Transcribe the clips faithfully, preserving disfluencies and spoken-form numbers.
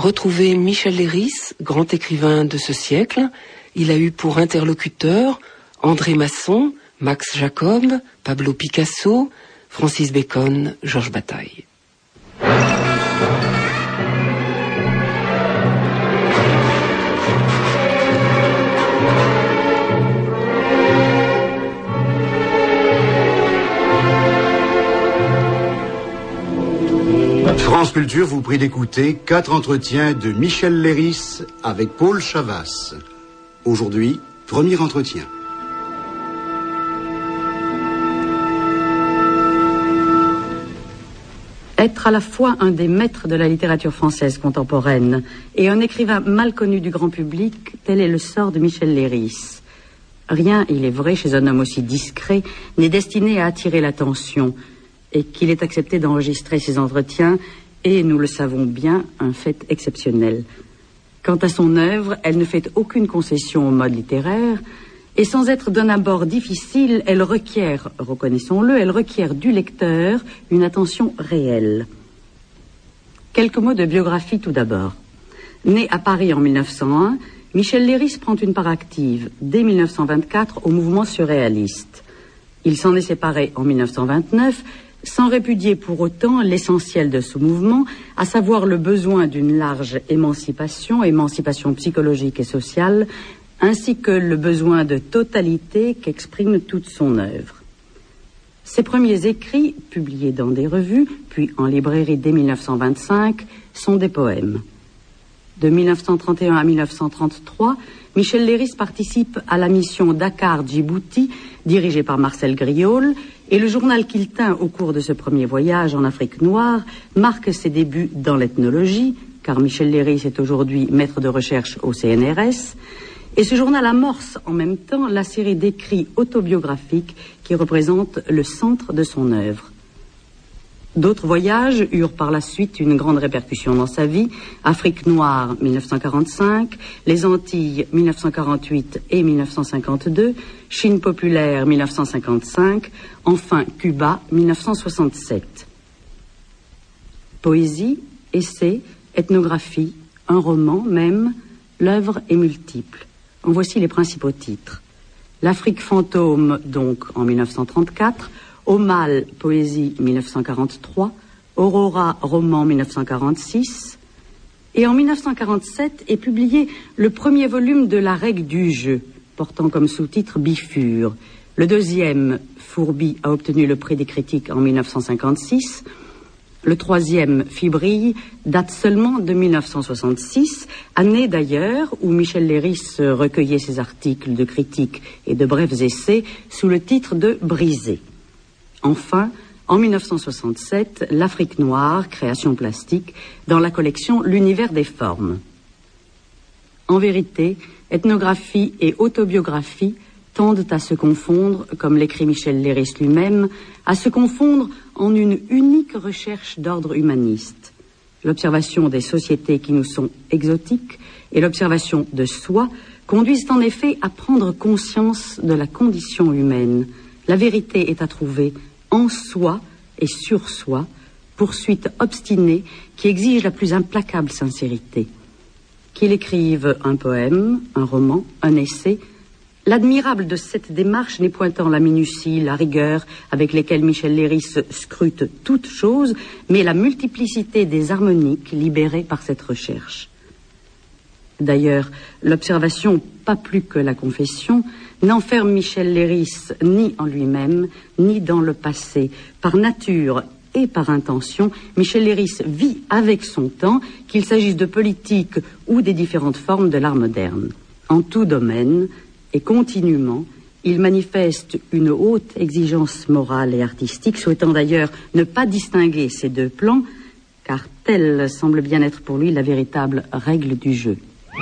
Retrouvez Michel Leiris, grand écrivain de ce siècle. Il a eu pour interlocuteurs André Masson, Max Jacob, Pablo Picasso, Francis Bacon, Georges Bataille. France Culture vous prie d'écouter quatre entretiens de Michel Leiris avec Paul Chavas. Aujourd'hui, premier entretien. Être à la fois un des maîtres de la littérature française contemporaine et un écrivain mal connu du grand public, tel est le sort de Michel Leiris. Rien, il est vrai, chez un homme aussi discret, n'est destiné à attirer l'attention, et qu'il ait accepté d'enregistrer ses entretiens est, nous le savons bien, un fait exceptionnel. Quant à son œuvre, elle ne fait aucune concession au mode littéraire, et sans être d'un abord difficile, elle requiert, reconnaissons-le, elle requiert du lecteur une attention réelle. Quelques mots de biographie tout d'abord. Né à Paris en mille neuf cent un, Michel Leiris prend une part active, dès mille neuf cent vingt-quatre, au mouvement surréaliste. Il s'en est séparé en mille neuf cent vingt-neuf, sans répudier pour autant l'essentiel de ce mouvement, à savoir le besoin d'une large émancipation, émancipation psychologique et sociale, ainsi que le besoin de totalité qu'exprime toute son œuvre. Ses premiers écrits, publiés dans des revues, puis en librairie dès mille neuf cent vingt-cinq, sont des poèmes. De mille neuf cent trente et un à mille neuf cent trente-trois, Michel Leiris participe à la mission Dakar-Djibouti, dirigée par Marcel Griaule, et le journal qu'il tint au cours de ce premier voyage en Afrique noire marque ses débuts dans l'ethnologie, car Michel Leiris est aujourd'hui maître de recherche au C N R S, et ce journal amorce en même temps la série d'écrits autobiographiques qui représentent le centre de son œuvre. D'autres voyages eurent par la suite une grande répercussion dans sa vie. Afrique noire, mille neuf cent quarante-cinq, les Antilles, mille neuf cent quarante-huit et mille neuf cent cinquante-deux, Chine populaire, mille neuf cent cinquante-cinq, enfin Cuba, mille neuf cent soixante-sept. Poésie, essai, ethnographie, un roman même, l'œuvre est multiple. En voici les principaux titres. L'Afrique fantôme, donc, en mille neuf cent trente-quatre, Au mal, poésie, mille neuf cent quarante-trois, Aurora, roman, mille neuf cent quarante-six, et en mille neuf cent quarante-sept est publié le premier volume de La règle du jeu, portant comme sous-titre Bifure. Le deuxième, Fourbi, a obtenu le prix des critiques en mille neuf cent cinquante-six. Le troisième, Fibrille, date seulement de mille neuf cent soixante-six, année d'ailleurs où Michel Leiris recueillait ses articles de critique et de brefs essais sous le titre de Brisé. Enfin, en mille neuf cent soixante-sept, L'Afrique noire, création plastique, dans la collection L'univers des formes. En vérité, ethnographie et autobiographie tendent à se confondre, comme l'écrit Michel Leiris lui-même, à se confondre en une unique recherche d'ordre humaniste. L'observation des sociétés qui nous sont exotiques et l'observation de soi conduisent en effet à prendre conscience de la condition humaine. La vérité est à trouver en soi et sur soi, poursuite obstinée qui exige la plus implacable sincérité. Qu'il écrive un poème, un roman, un essai, l'admirable de cette démarche n'est point tant la minutie, la rigueur avec lesquelles Michel Leiris scrute toute chose, mais la multiplicité des harmoniques libérées par cette recherche. D'ailleurs, l'observation, pas plus que la confession, n'enferme Michel Leiris ni en lui-même, ni dans le passé. Par nature et par intention, Michel Leiris vit avec son temps, qu'il s'agisse de politique ou des différentes formes de l'art moderne. En tout domaine, et continuellement, il manifeste une haute exigence morale et artistique, souhaitant d'ailleurs ne pas distinguer ces deux plans, car telle semble bien être pour lui la véritable règle du jeu.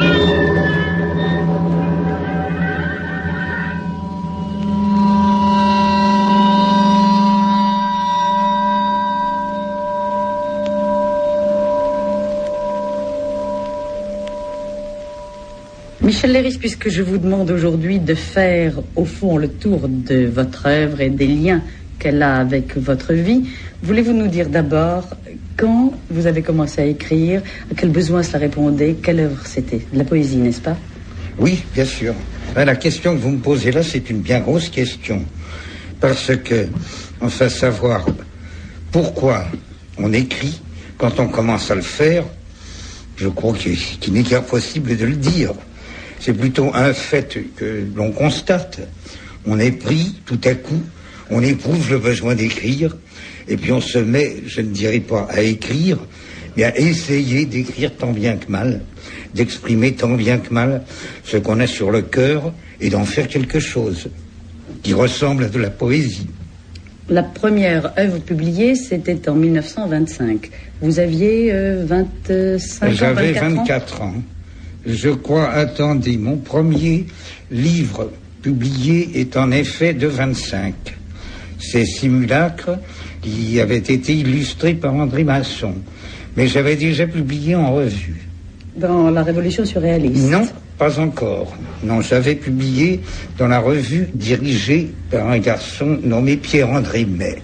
Michel Leiris, puisque je vous demande aujourd'hui de faire au fond le tour de votre œuvre et des liens qu'elle a avec votre vie, voulez-vous nous dire d'abord Quand vous avez commencé à écrire, à quel besoin cela répondait? Quelle œuvre c'était? De la poésie, n'est-ce pas? Oui, bien sûr. La question que vous me posez là, c'est une bien grosse question. Parce que, enfin, savoir pourquoi on écrit quand on commence à le faire, je crois qu'il, qu'il n'est guère possible de le dire. C'est plutôt un fait que l'on constate. On est pris tout à coup, on éprouve le besoin d'écrire, et puis on se met, je ne dirais pas à écrire, mais à essayer d'écrire tant bien que mal, d'exprimer tant bien que mal ce qu'on a sur le cœur et d'en faire quelque chose qui ressemble à de la poésie. La première œuvre publiée, c'était en mille neuf cent vingt-cinq. Vous aviez euh, vingt-cinq ans, J'avais vingt-quatre ans. vingt-quatre ans. Je crois, attendez, mon premier livre publié est en effet de vingt-cinq. C'est Simulacre, qui avait été illustré par André Masson. Mais j'avais déjà publié en revue. Dans la Révolution surréaliste? Non, pas encore. Non, j'avais publié dans la revue dirigée par un garçon nommé Pierre-André May.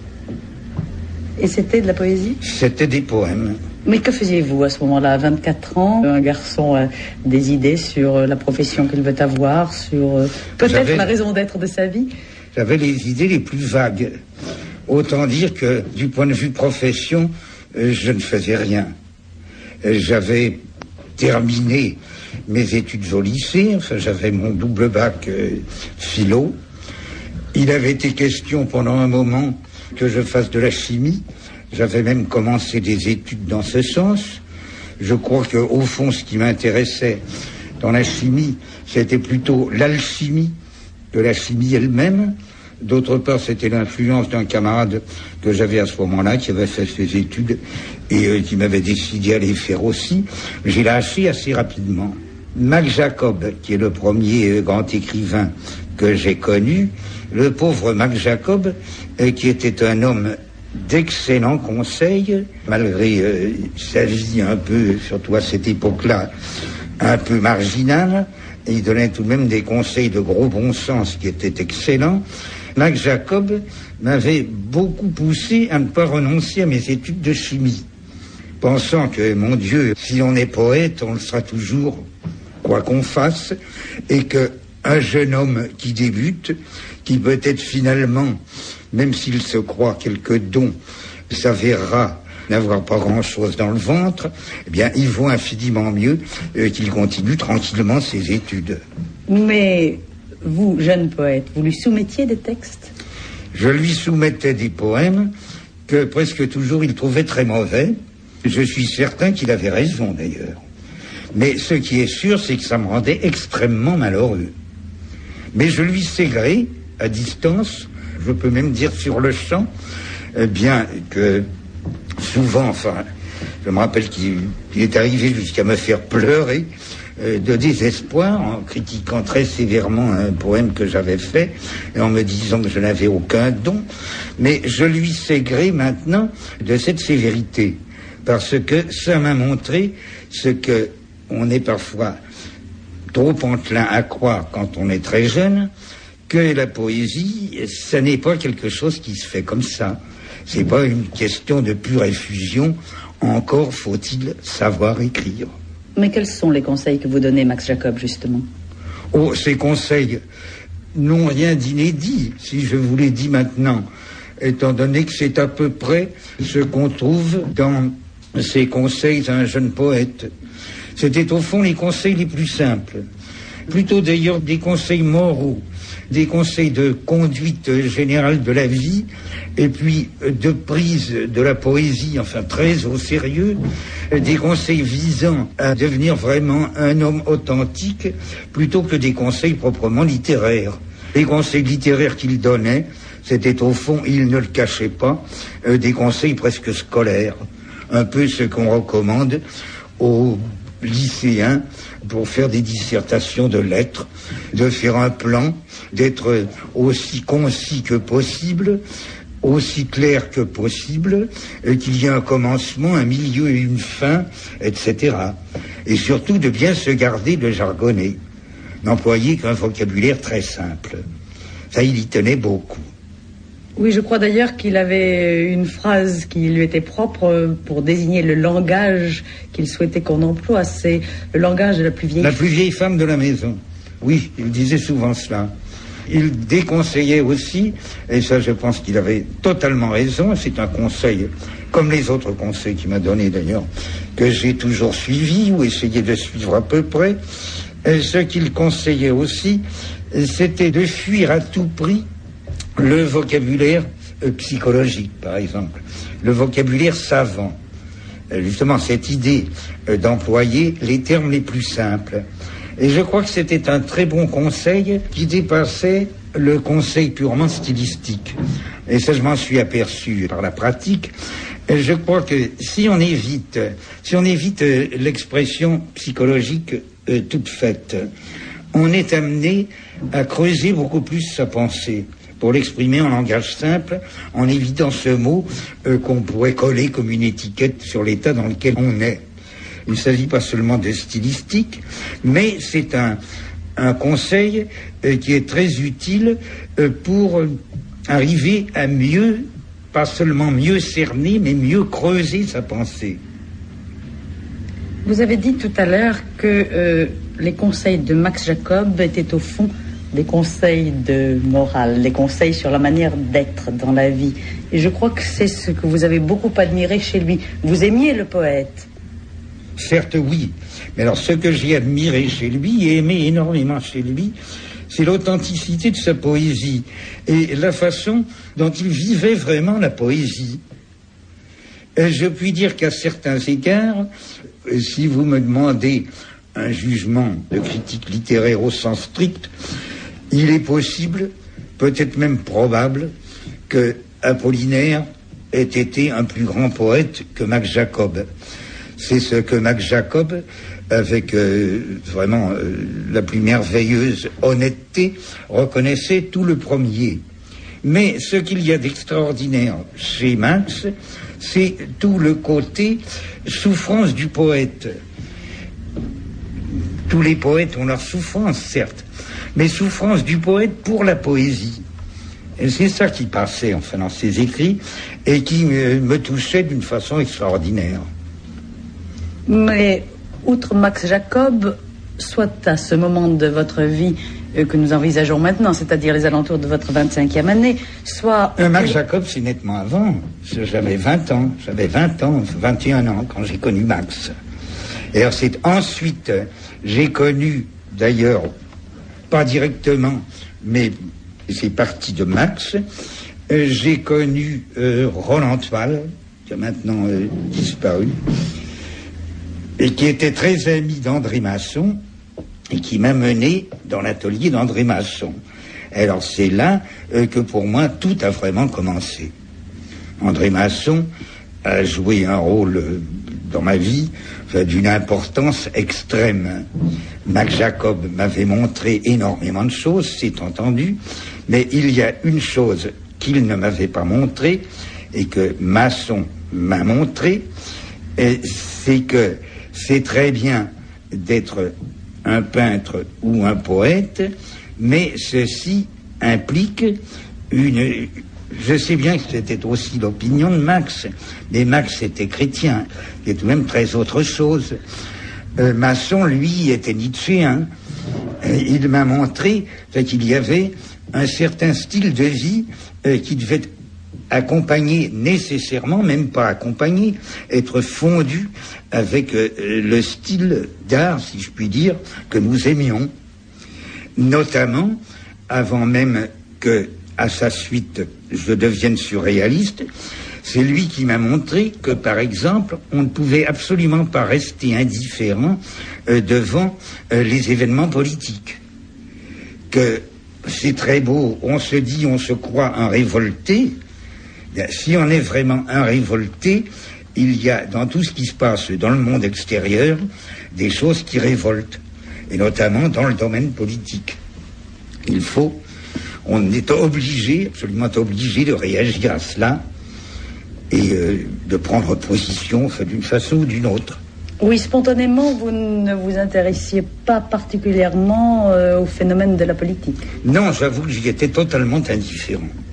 Et c'était de la poésie? C'était des poèmes. Mais que faisiez-vous à ce moment-là, à vingt-quatre ans? Un garçon a des idées sur la profession qu'il veut avoir, sur euh, peut-être J'avais... la raison d'être de sa vie? J'avais les idées les plus vagues. Autant dire que, du point de vue profession, euh, je ne faisais rien. Euh, j'avais terminé mes études au lycée, enfin j'avais mon double bac euh, philo. Il avait été question pendant un moment que je fasse de la chimie. J'avais même commencé des études dans ce sens. Je crois qu'au fond, ce qui m'intéressait dans la chimie, c'était plutôt l'alchimie que la chimie elle-même. D'autre part, c'était l'influence d'un camarade que j'avais à ce moment-là, qui avait fait ses études et euh, qui m'avait décidé à les faire aussi. J'ai lâché assez rapidement. Max Jacob, qui est le premier euh, grand écrivain que j'ai connu, le pauvre Max Jacob, euh, qui était un homme d'excellents conseils, malgré euh, sa vie un peu, surtout à cette époque-là, un peu marginale. Il donnait tout de même des conseils de gros bon sens qui étaient excellents. Max Jacob m'avait beaucoup poussé à ne pas renoncer à mes études de chimie, pensant que, mon Dieu, si on est poète, on le sera toujours, quoi qu'on fasse, et que un jeune homme qui débute, qui peut-être finalement, même s'il se croit quelques dons, s'avérera n'avoir pas grand-chose dans le ventre, eh bien, il vaut infiniment mieux euh, qu'il continue tranquillement ses études. Mais vous, jeune poète, vous lui soumettiez des textes? Je lui soumettais des poèmes que presque toujours il trouvait très mauvais. Je suis certain qu'il avait raison, d'ailleurs. Mais ce qui est sûr, c'est que ça me rendait extrêmement malheureux. Mais je lui sais gré, à distance, je peux même dire sur le champ, eh bien que souvent, enfin, je me rappelle qu'il, qu'il est arrivé jusqu'à me faire pleurer euh, de désespoir en critiquant très sévèrement un poème que j'avais fait et en me disant que je n'avais aucun don. Mais je lui sais gré maintenant de cette sévérité, parce que ça m'a montré ce que on est parfois trop enclin à croire quand on est très jeune, que la poésie, ça n'est pas quelque chose qui se fait comme ça. C'est pas une question de pure effusion. Encore faut-il savoir écrire. Mais quels sont les conseils que vous donnez, Max Jacob, justement? Oh, ces conseils n'ont rien d'inédit, si je vous les dis maintenant, étant donné que c'est à peu près ce qu'on trouve dans ces conseils d'un jeune poète. C'était au fond les conseils les plus simples. Plutôt d'ailleurs des conseils moraux, des conseils de conduite générale de la vie, et puis de prise de la poésie, enfin très au sérieux, des conseils visant à devenir vraiment un homme authentique, plutôt que des conseils proprement littéraires. Les conseils littéraires qu'il donnait, c'était au fond, il ne le cachait pas, euh, des conseils presque scolaires, un peu ce qu'on recommande aux lycéens pour faire des dissertations de lettres, de faire un plan, d'être aussi concis que possible, aussi clair que possible, et qu'il y ait un commencement, un milieu et une fin, et cetera. Et surtout de bien se garder de jargonner, n'employer qu'un vocabulaire très simple. Ça, il y tenait beaucoup. Oui, je crois d'ailleurs qu'il avait une phrase qui lui était propre pour désigner le langage qu'il souhaitait qu'on emploie. C'est le langage de la plus vieille La plus vieille femme de la maison. Oui, il disait souvent cela. Il déconseillait aussi, et ça je pense qu'il avait totalement raison, c'est un conseil, comme les autres conseils qu'il m'a donnés d'ailleurs, que j'ai toujours suivi ou essayé de suivre à peu près. Et ce qu'il conseillait aussi, c'était de fuir à tout prix le vocabulaire euh, psychologique, par exemple, le vocabulaire savant. Euh, justement, cette idée euh, d'employer les termes les plus simples. Et je crois que c'était un très bon conseil qui dépassait le conseil purement stylistique. Et ça, je m'en suis aperçu par la pratique. Et je crois que si on évite, si on évite euh, l'expression psychologique euh, toute faite, on est amené à creuser beaucoup plus sa pensée, pour l'exprimer en langage simple, en évitant ce mot euh, qu'on pourrait coller comme une étiquette sur l'état dans lequel on est. Il ne s'agit pas seulement de stylistique, mais c'est un, un conseil euh, qui est très utile euh, pour euh, arriver à mieux, pas seulement mieux cerner, mais mieux creuser sa pensée. Vous avez dit tout à l'heure que euh, les conseils de Max Jacob étaient au fond des conseils de morale, les conseils sur la manière d'être dans la vie. Et je crois que c'est ce que vous avez beaucoup admiré chez lui. Vous aimiez le poète. Certes, oui. Mais alors, ce que j'ai admiré chez lui et aimé énormément chez lui, c'est l'authenticité de sa poésie et la façon dont il vivait vraiment la poésie. Et je puis dire qu'à certains égards, si vous me demandez un jugement de critique littéraire au sens strict, il est possible, peut-être même probable, que Apollinaire ait été un plus grand poète que Max Jacob. C'est ce que Max Jacob, avec euh, vraiment euh, la plus merveilleuse honnêteté, reconnaissait tout le premier. Mais ce qu'il y a d'extraordinaire chez Max, c'est tout le côté souffrance du poète. Tous les poètes ont leur souffrance, certes, mais souffrance du poète pour la poésie. Et c'est ça qui passait, enfin, dans ses écrits, et qui me, me touchait d'une façon extraordinaire. Mais, outre Max Jacob, soit à ce moment de votre vie euh, que nous envisageons maintenant, c'est-à-dire les alentours de votre vingt-cinquième année, soit... Euh, Max Jacob, c'est nettement avant. J'avais vingt ans, j'avais vingt ans, vingt et un ans quand j'ai connu Max. Et alors c'est ensuite, j'ai connu, d'ailleurs, pas directement, mais c'est parti de Max, euh, j'ai connu euh, Roland Toile, qui a maintenant euh, disparu, et qui était très ami d'André Masson, et qui m'a mené dans l'atelier d'André Masson. Alors c'est là euh, que pour moi tout a vraiment commencé. André Masson a joué un rôle euh, dans ma vie euh, d'une importance extrême. Max Jacob m'avait montré énormément de choses, c'est entendu, mais il y a une chose qu'il ne m'avait pas montrée et que Masson m'a montré, et c'est que c'est très bien d'être un peintre ou un poète, mais ceci implique une... Je sais bien que c'était aussi l'opinion de Max, mais Max était chrétien, qui est tout de même très autre chose. Euh, Masson, lui, était nietzschéen. Euh, il m'a montré qu'il y avait un certain style de vie euh, qui devait accompagner nécessairement, même pas accompagner, être fondu avec euh, le style d'art, si je puis dire, que nous aimions. Notamment, avant même que, à sa suite, je devienne surréaliste, c'est lui qui m'a montré que, par exemple, on ne pouvait absolument pas rester indifférent euh, devant euh, les événements politiques. Que c'est très beau, on se dit, on se croit un révolté. Bien, si on est vraiment un révolté, il y a dans tout ce qui se passe dans le monde extérieur des choses qui révoltent, et notamment dans le domaine politique. Il faut, on est obligé, absolument obligé de réagir à cela et euh, de prendre position d'une façon ou d'une autre. Oui, spontanément, vous ne vous intéressiez pas particulièrement euh, au phénomène de la politique. Non, j'avoue que j'y étais totalement indifférent.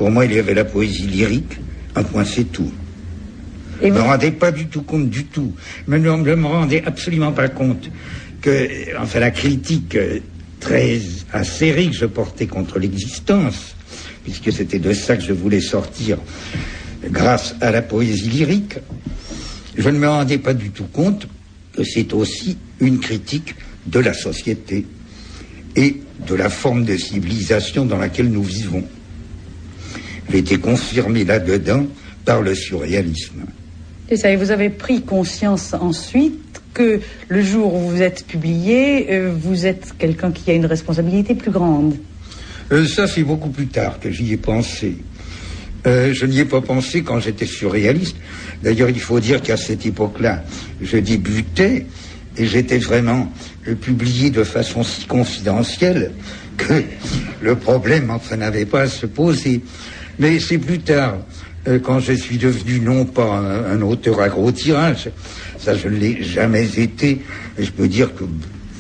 Pour moi, il y avait la poésie lyrique, un point c'est tout. Je ne me rendais pas du tout compte du tout. Je ne me rendais absolument pas compte que, enfin, la critique très acérée que je portais contre l'existence, puisque c'était de ça que je voulais sortir grâce à la poésie lyrique, je ne me rendais pas du tout compte que c'est aussi une critique de la société et de la forme de civilisation dans laquelle nous vivons. J'ai été confirmé là-dedans par le surréalisme. Et ça, et vous avez pris conscience ensuite que le jour où vous êtes publié, euh, vous êtes quelqu'un qui a une responsabilité plus grande. Euh, ça, c'est beaucoup plus tard que j'y ai pensé. Euh, je n'y ai pas pensé quand j'étais surréaliste. D'ailleurs, il faut dire qu'à cette époque-là, je débutais et j'étais vraiment euh, publié de façon si confidentielle que le problème, enfin, n'avait pas à se poser. Mais c'est plus tard, euh, quand je suis devenu non pas un, un auteur à gros tirage, ça je ne l'ai jamais été, et je peux dire que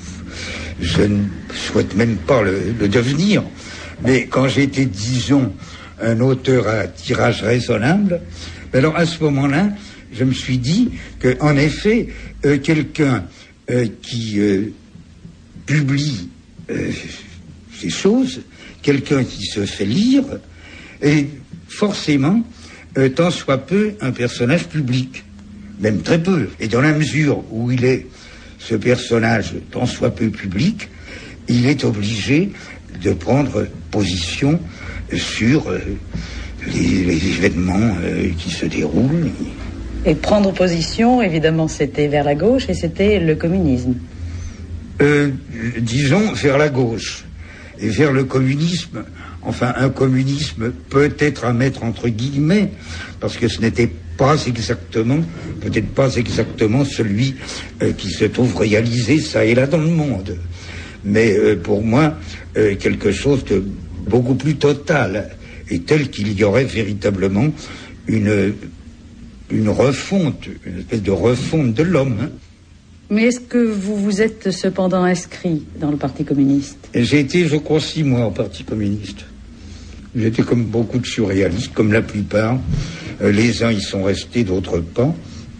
je ne souhaite même pas le, le devenir, mais quand j'étais, disons, un auteur à tirage raisonnable, alors à ce moment-là, je me suis dit que, en effet, euh, quelqu'un euh, qui euh, publie euh, ces choses, quelqu'un qui se fait lire, est forcément, euh, tant soit peu, un personnage public, même très peu. Et dans la mesure où il est ce personnage, tant soit peu public, il est obligé de prendre position sur euh, les, les événements euh, qui se déroulent. Et prendre position, évidemment, c'était vers la gauche et c'était le communisme. Euh, disons vers la gauche et vers le communisme. Enfin, un communisme peut-être à mettre entre guillemets, parce que ce n'était pas exactement, peut-être pas exactement celui euh, qui se trouve réalisé ça et là dans le monde. Mais euh, pour moi, euh, quelque chose de beaucoup plus total, et tel qu'il y aurait véritablement une, une refonte, une espèce de refonte de l'homme. Hein. Mais est-ce que vous vous êtes cependant inscrit dans le Parti communiste? J'ai été, je crois, six mois au Parti communiste. J'étais comme beaucoup de surréalistes, comme la plupart. Euh, les uns y sont restés, d'autres pas.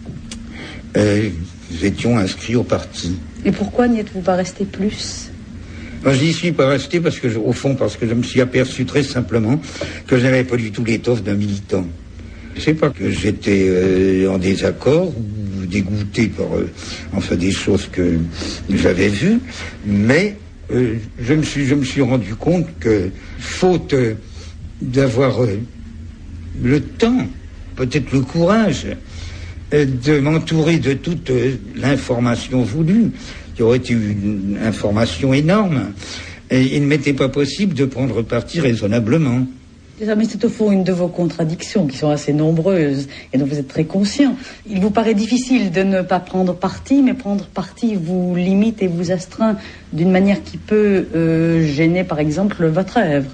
Euh, nous étions inscrits au parti. Et pourquoi n'y êtes-vous pas resté plus? Ben, je n'y suis pas resté parce que, je, au fond, parce que je me suis aperçu très simplement que je n'avais pas du tout l'étoffe d'un militant. Je ne sais pas que j'étais euh, en désaccord ou dégoûté par euh, enfin des choses que j'avais vues, mais euh, je me suis je me suis rendu compte que faute euh, d'avoir euh, le temps, peut-être le courage, euh, de m'entourer de toute euh, l'information voulue, qui aurait été une information énorme, et il ne m'était pas possible de prendre parti raisonnablement. Mais c'est au fond une de vos contradictions qui sont assez nombreuses et dont vous êtes très conscient. Il vous paraît difficile de ne pas prendre parti, mais prendre parti vous limite et vous astreint d'une manière qui peut euh, gêner par exemple votre œuvre.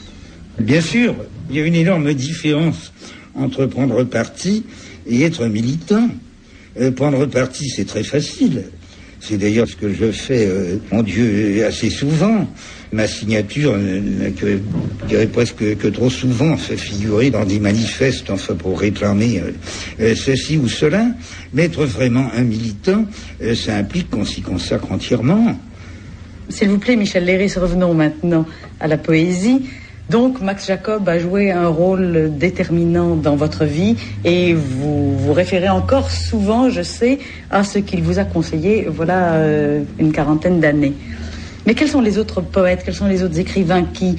Bien sûr, il y a une énorme différence entre prendre parti et être militant. Euh, prendre parti, c'est très facile. C'est d'ailleurs ce que je fais, euh, mon Dieu, assez souvent. Ma signature, euh, que, je dirais presque que trop souvent, fait figurer dans des manifestes, enfin pour réclamer euh, euh, ceci ou cela. Mais être vraiment un militant, euh, ça implique qu'on s'y consacre entièrement. S'il vous plaît, Michel Léris, revenons maintenant à la poésie. Donc, Max Jacob a joué un rôle déterminant dans votre vie et vous vous référez encore souvent, je sais, à ce qu'il vous a conseillé, voilà, euh, une quarantaine d'années. Mais quels sont les autres poètes, quels sont les autres écrivains qui,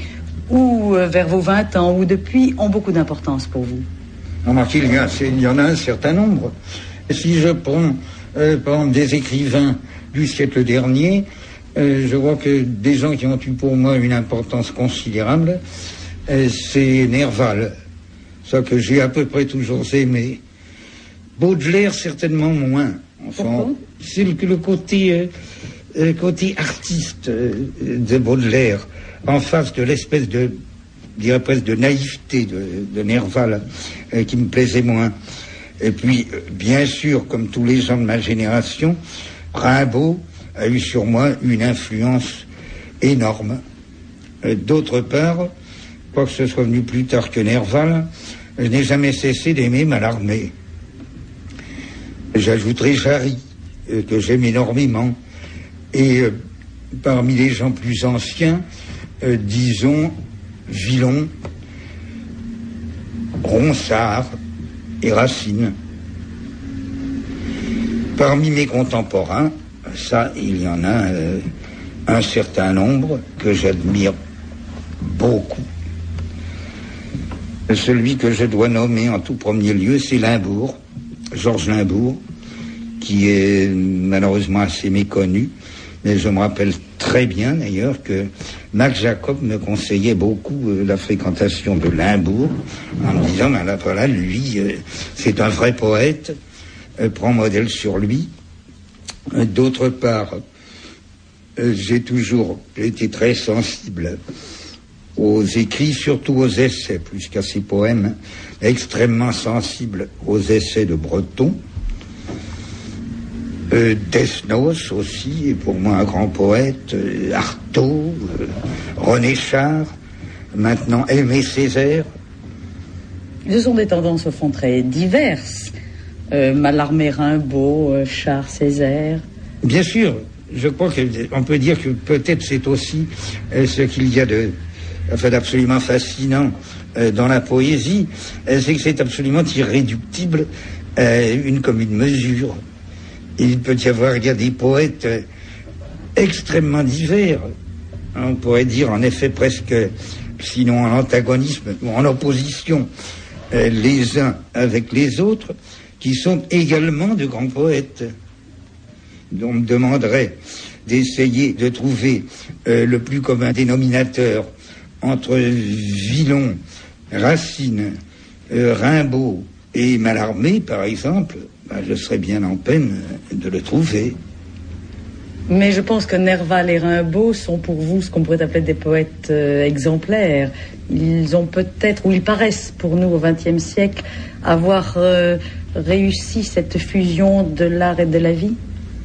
ou euh, vers vos vingt ans, ou depuis, ont beaucoup d'importance pour vous? Remarquez, il y, a, il y en a un certain nombre. Si je prends, euh, par exemple, des écrivains du siècle dernier, Euh, je vois que des gens qui ont eu pour moi une importance considérable, euh, c'est Nerval, ça que j'ai à peu près toujours aimé. Baudelaire, certainement moins. Enfin, c'est le, le côté, euh, euh, côté artiste euh, de Baudelaire, en face de l'espèce de, je dirais presque de naïveté de, de Nerval, euh, qui me plaisait moins. Et puis, euh, bien sûr, comme tous les gens de ma génération, Rimbaud a eu sur moi une influence énorme. Euh, d'autre part, crois que ce soit venu plus tard que Nerval, je n'ai jamais cessé d'aimer Mallarmé. J'ajouterai Jarry, euh, que j'aime énormément. Et euh, parmi les gens plus anciens, euh, disons Villon, Ronsard et Racine. Parmi mes contemporains, ça, il y en a euh, un certain nombre que j'admire beaucoup. Celui que je dois nommer en tout premier lieu, c'est Limbourg, Georges Limbourg, qui est malheureusement assez méconnu, mais je me rappelle très bien d'ailleurs que Max Jacob me conseillait beaucoup euh, la fréquentation de Limbourg, en me disant, ben là, voilà, lui, euh, c'est un vrai poète, euh, prends modèle sur lui. Euh, d'autre part, euh, j'ai toujours été très sensible aux écrits, surtout aux essais, plus qu'à ses poèmes, extrêmement sensible aux essais de Breton. Euh, Desnos aussi, est pour moi un grand poète, euh, Artaud, euh, René Char, maintenant Aimé Césaire. Ce sont des tendances au fond très diverses. Euh, Mallarmé, Rimbaud, euh, Char, Césaire. Bien sûr, je crois qu'on peut dire que peut-être c'est aussi euh, ce qu'il y a de, enfin, d'absolument fascinant euh, dans la poésie, euh, c'est que c'est absolument irréductible à une commune mesure. Il peut y avoir, il y a des poètes euh, extrêmement divers. On pourrait dire en effet presque, sinon en antagonisme ou en opposition euh, les uns avec les autres, qui sont également de grands poètes. On me demanderait d'essayer de trouver euh, le plus commun dénominateur entre Villon, Racine, euh, Rimbaud et Mallarmé, par exemple. Ben, je serais bien en peine de le trouver. Mais je pense que Nerval et Rimbaud sont pour vous ce qu'on pourrait appeler des poètes euh, exemplaires. Ils ont peut-être, ou ils paraissent pour nous au vingtième siècle, avoir euh, réussi cette fusion de l'art et de la vie.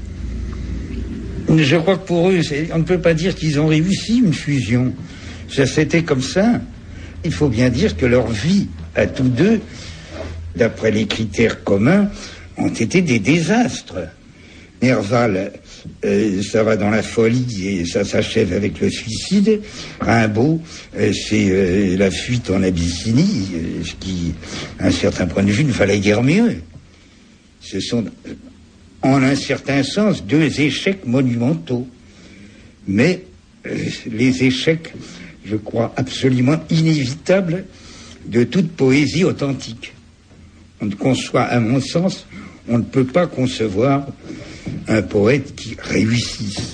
Je crois que pour eux, on ne peut pas dire qu'ils ont réussi une fusion. Ça, c'était comme ça. Il faut bien dire que leur vie, à tous deux, d'après les critères communs, ont été des désastres. Nerval, euh, ça va dans la folie et ça s'achève avec le suicide. Rimbaud, euh, c'est euh, la fuite en Abyssinie, euh, ce qui, à un certain point de vue, ne fallait guère mieux. Ce sont, en un certain sens, deux échecs monumentaux. Mais euh, les échecs, je crois, absolument inévitables de toute poésie authentique. On ne conçoit, à mon sens, on ne peut pas concevoir un poète qui réussisse.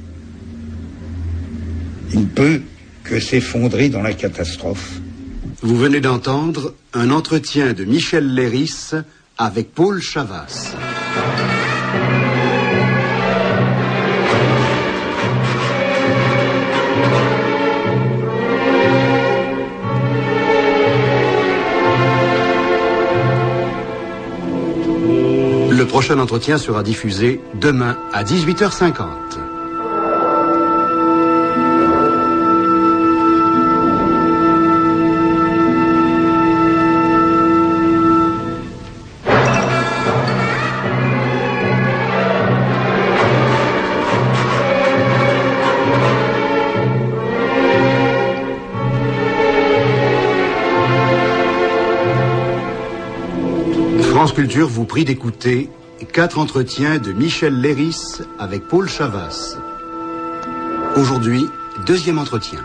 Il ne peut que s'effondrer dans la catastrophe. Vous venez d'entendre un entretien de Michel Léris avec Paul Chavas. Le prochain entretien sera diffusé demain à dix-huit heures cinquante. France Culture vous prie d'écouter quatre entretiens de Michel Léris avec Paul Chavas. Aujourd'hui, deuxième entretien.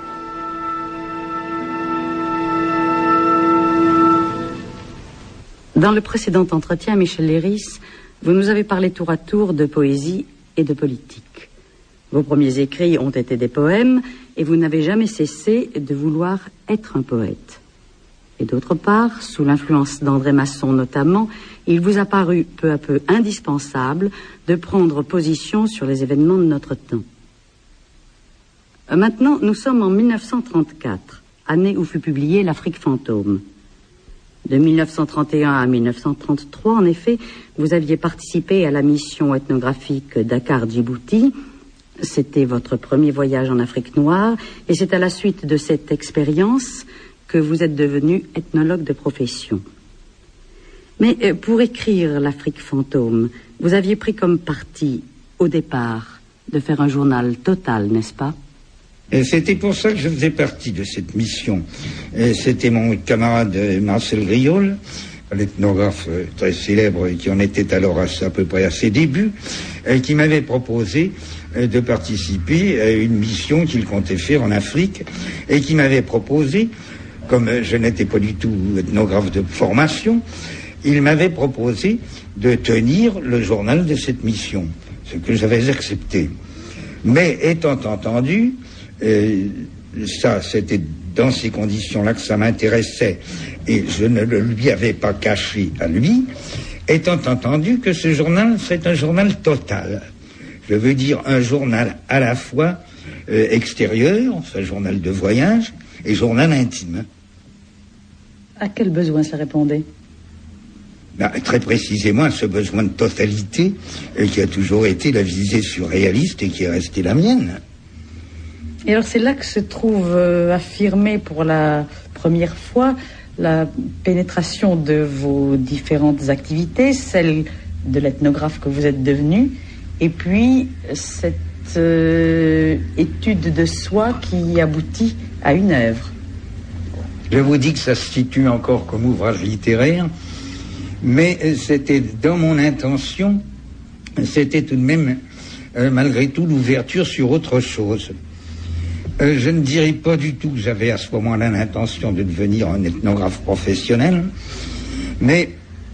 Dans le précédent entretien, Michel Léris, vous nous avez parlé tour à tour de poésie et de politique. Vos premiers écrits ont été des poèmes et vous n'avez jamais cessé de vouloir être un poète. Et d'autre part, sous l'influence d'André Masson notamment, il vous a paru peu à peu indispensable de prendre position sur les événements de notre temps. Maintenant, nous sommes en mille neuf cent trente-quatre, année où fut publiée L'Afrique fantôme. De mille neuf cent trente et un à mille neuf cent trente-trois, en effet, vous aviez participé à la mission ethnographique Dakar-Djibouti, C'était votre premier voyage en Afrique noire, et c'est à la suite de cette expérience que vous êtes devenu ethnologue de profession. Mais euh, pour écrire l'Afrique fantôme, vous aviez pris comme parti, au départ, de faire un journal total, n'est-ce pas? Et c'était pour ça que je faisais partie de cette mission. Et c'était mon camarade Marcel Griol, l'ethnographe très célèbre qui en était alors à, à peu près à ses débuts, qui m'avait proposé de participer à une mission qu'il comptait faire en Afrique et qui m'avait proposé, comme je n'étais pas du tout ethnographe de formation, il m'avait proposé de tenir le journal de cette mission, ce que j'avais accepté. Mais étant entendu, euh, ça c'était dans ces conditions-là que ça m'intéressait et je ne le lui avais pas caché à lui, étant entendu que ce journal c'est un journal total. Je veux dire un journal à la fois euh, extérieur, enfin journal de voyage, et journal intime. À quel besoin ça répondait? Ben, très précisément à ce besoin de totalité euh, qui a toujours été la visée surréaliste et qui est restée la mienne. Et alors c'est là que se trouve euh, affirmée pour la première fois la pénétration de vos différentes activités, celle de l'ethnographe que vous êtes devenu, et puis cette euh, étude de soi qui aboutit à une œuvre. Je vous dis que ça se situe encore comme ouvrage littéraire, mais c'était dans mon intention, c'était tout de même, euh, malgré tout, l'ouverture sur autre chose. Euh, je ne dirais pas du tout que j'avais à ce moment-là l'intention de devenir un ethnographe professionnel, mais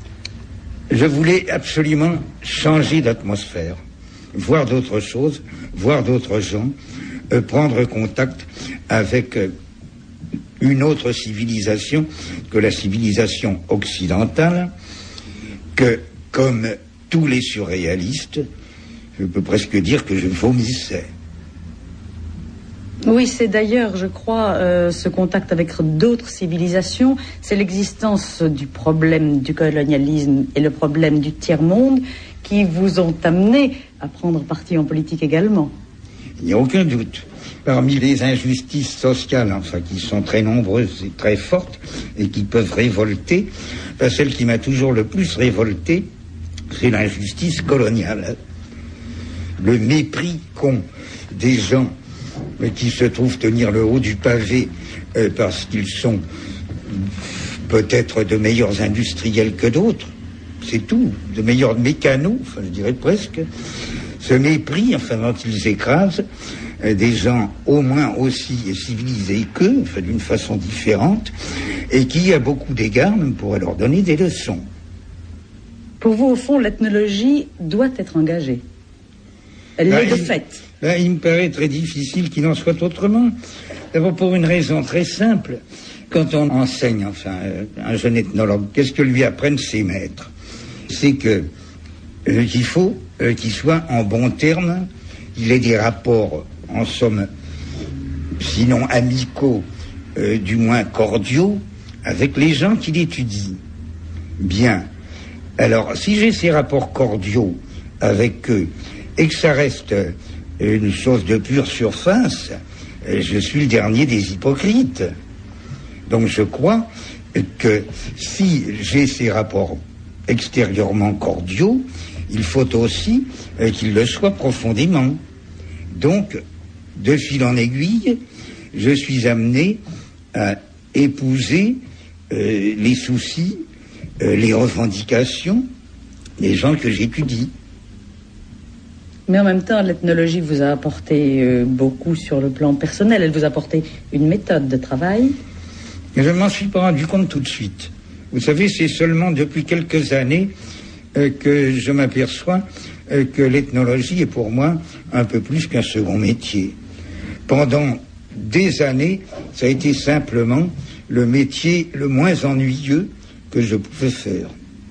je voulais absolument changer d'atmosphère, voir d'autres choses, voir d'autres gens, euh, prendre contact avec euh, une autre civilisation que la civilisation occidentale, que, comme tous les surréalistes, je peux presque dire que je vomissais. Oui, c'est d'ailleurs, je crois, euh, ce contact avec d'autres civilisations, c'est l'existence du problème du colonialisme et le problème du tiers-monde qui vous ont amené à prendre parti en politique également. Il n'y a aucun doute. Parmi les injustices sociales, enfin, qui sont très nombreuses et très fortes, et qui peuvent révolter, ben, celle qui m'a toujours le plus révolté, c'est l'injustice coloniale. Le mépris qu'ont des gens mais qui se trouvent tenir le haut du pavé euh, parce qu'ils sont peut-être de meilleurs industriels que d'autres, c'est tout, de meilleurs mécanos, enfin je dirais presque, ce mépris, enfin dont ils écrasent euh, des gens au moins aussi civilisés qu'eux, enfin d'une façon différente, et qui à beaucoup d'égards même pourraient leur donner des leçons. Pour vous, au fond, l'ethnologie doit être engagée. Elle l'est de fait. Là, il me paraît très difficile qu'il en soit autrement. D'abord pour une raison très simple. Quand on enseigne, enfin, un jeune ethnologue, qu'est-ce que lui apprennent ses maîtres? C'est que euh, qu'il faut euh, qu'il soit en bons termes, qu'il ait des rapports, en somme, sinon amicaux, euh, du moins cordiaux, avec les gens qu'il étudie. Bien. Alors, si j'ai ces rapports cordiaux avec eux, et que ça reste une chose de pure surface, je suis le dernier des hypocrites. Donc je crois que si j'ai ces rapports extérieurement cordiaux, il faut aussi qu'ils le soient profondément. Donc, de fil en aiguille, je suis amené à épouser euh, les soucis, euh, les revendications des gens que j'étudie. Mais en même temps, l'ethnologie vous a apporté euh, beaucoup sur le plan personnel. Elle vous a apporté une méthode de travail. Je ne m'en suis pas rendu compte tout de suite. Vous savez, c'est seulement depuis quelques années euh, que je m'aperçois euh, que l'ethnologie est pour moi un peu plus qu'un second métier. Pendant des années, ça a été simplement le métier le moins ennuyeux que je pouvais faire,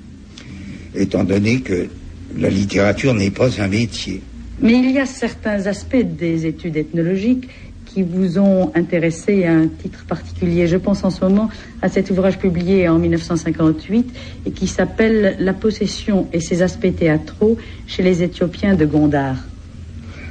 étant donné que la littérature n'est pas un métier. Mais il y a certains aspects des études ethnologiques qui vous ont intéressé à un titre particulier. Je pense en ce moment à cet ouvrage publié en mille neuf cent cinquante-huit et qui s'appelle « La possession et ses aspects théâtraux chez les Éthiopiens de Gondar ».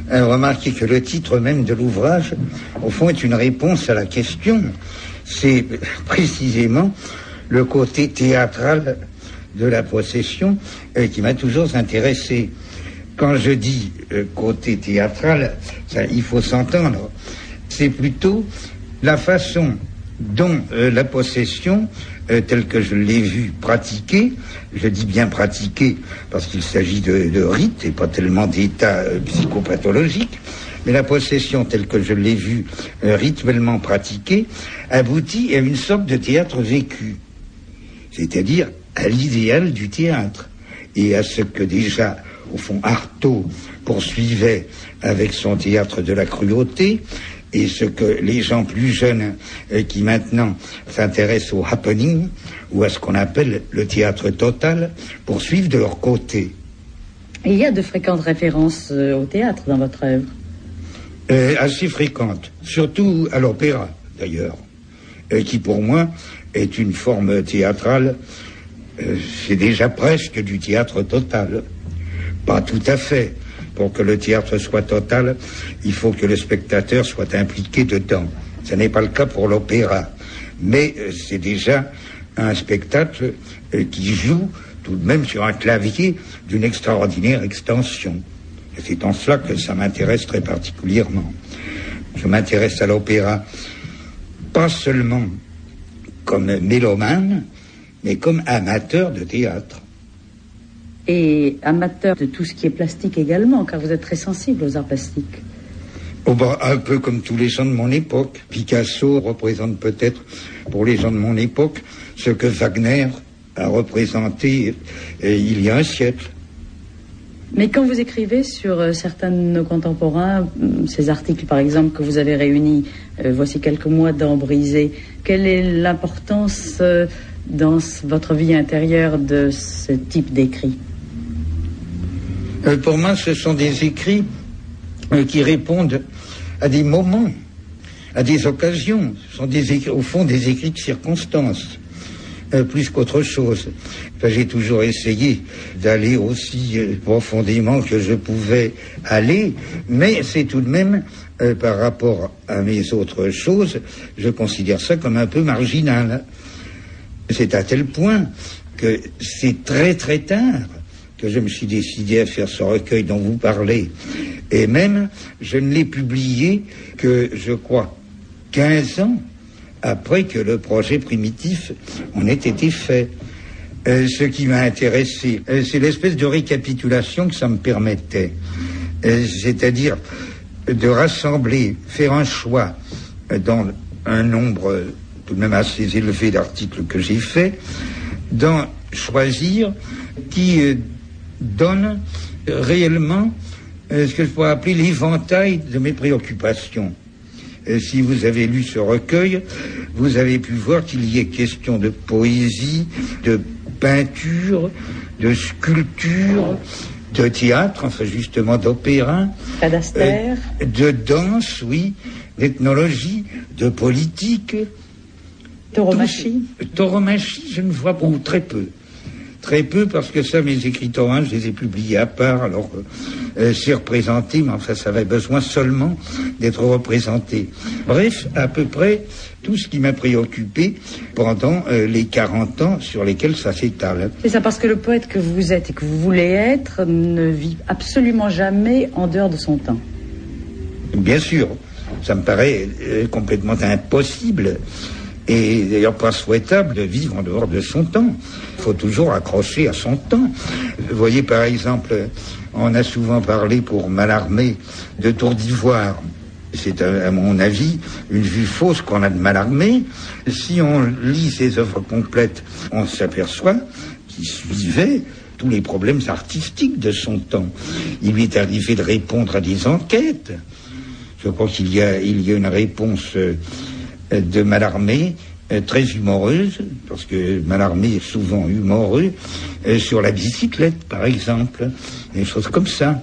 Euh, remarquez que le titre même de l'ouvrage, au fond, est une réponse à la question. C'est précisément le côté théâtral de la possession euh, qui m'a toujours intéressé. Quand je dis euh, côté théâtral, ça, il faut s'entendre. C'est plutôt la façon dont euh, la possession, euh, telle que je l'ai vue pratiquée, je dis bien pratiquée parce qu'il s'agit de, de rites et pas tellement d'état euh, psychopathologique, mais la possession telle que je l'ai vue euh, rituellement pratiquée, aboutit à une sorte de théâtre vécu, c'est-à-dire à l'idéal du théâtre et à ce que déjà, au fond, Artaud poursuivait avec son théâtre de la cruauté, et ce que les gens plus jeunes euh, qui maintenant s'intéressent au happening ou à ce qu'on appelle le théâtre total poursuivent de leur côté. Il y a de fréquentes références euh, au théâtre dans votre œuvre. Euh, assez fréquentes, surtout à l'opéra d'ailleurs, euh, qui pour moi est une forme théâtrale, euh, c'est déjà presque du théâtre total. Pas tout à fait. Pour que le théâtre soit total, il faut que le spectateur soit impliqué dedans. Ce n'est pas le cas pour l'opéra. Mais euh, c'est déjà un spectacle euh, qui joue tout de même sur un clavier d'une extraordinaire extension. Et c'est en cela que ça m'intéresse très particulièrement. Je m'intéresse à l'opéra pas seulement comme mélomane, mais comme amateur de théâtre. Et amateur de tout ce qui est plastique également, car vous êtes très sensible aux arts plastiques. Oh ben, un peu comme tous les gens de mon époque. Picasso représente peut-être, pour les gens de mon époque, ce que Wagner a représenté euh, il y a un siècle. Mais quand vous écrivez sur euh, certains de nos contemporains, euh, ces articles par exemple que vous avez réunis euh, voici quelques mois dans Brisé, quelle est l'importance euh, dans votre vie intérieure de ce type d'écrit? Euh, pour moi, ce sont des écrits euh, qui répondent à des moments, à des occasions. Ce sont des écrits, au fond des écrits de circonstances, euh, plus qu'autre chose. Enfin, j'ai toujours essayé d'aller aussi euh, profondément que je pouvais aller, mais c'est tout de même, euh, par rapport à mes autres choses, je considère ça comme un peu marginal. C'est à tel point que c'est très très tard que je me suis décidé à faire ce recueil dont vous parlez. Et même, je ne l'ai publié que, je crois, quinze ans après que le projet primitif en ait été fait. Euh, ce qui m'a intéressé, euh, c'est l'espèce de récapitulation que ça me permettait. Euh, c'est-à-dire de rassembler, faire un choix euh, dans un nombre euh, tout de même assez élevé d'articles que j'ai faits, d'en choisir qui euh, donne euh, réellement euh, ce que je pourrais appeler l'éventail de mes préoccupations. Euh, si vous avez lu ce recueil, vous avez pu voir qu'il y est question de poésie, de peinture, de sculpture, de théâtre, enfin justement d'opéra, euh, de danse, oui, d'ethnologie, de politique. Tauromachie Tauromachie, je ne vois pas, ou très peu. Très peu, parce que ça, mes écrits taurins, je les ai publiés à part, alors euh, c'est représenté, mais enfin, ça avait besoin seulement d'être représenté. Bref, à peu près tout ce qui m'a préoccupé pendant euh, les quarante ans sur lesquels ça s'étale. C'est ça, parce que le poète que vous êtes et que vous voulez être ne vit absolument jamais en dehors de son temps. Bien sûr, ça me paraît euh, complètement impossible. Et d'ailleurs pas souhaitable de vivre en dehors de son temps. Il faut toujours accrocher à son temps. Vous voyez par exemple, on a souvent parlé pour Mallarmé de Tour d'Ivoire. C'est à, à mon avis une vue fausse qu'on a de Mallarmé. Si on lit ses œuvres complètes, on s'aperçoit qu'il suivait tous les problèmes artistiques de son temps. Il lui est arrivé de répondre à des enquêtes. Je crois qu'il y a, il y a une réponse euh, de Mallarmé, euh, très humoreuse, parce que Mallarmé est souvent humoreux, euh, sur la bicyclette, par exemple, des choses comme ça.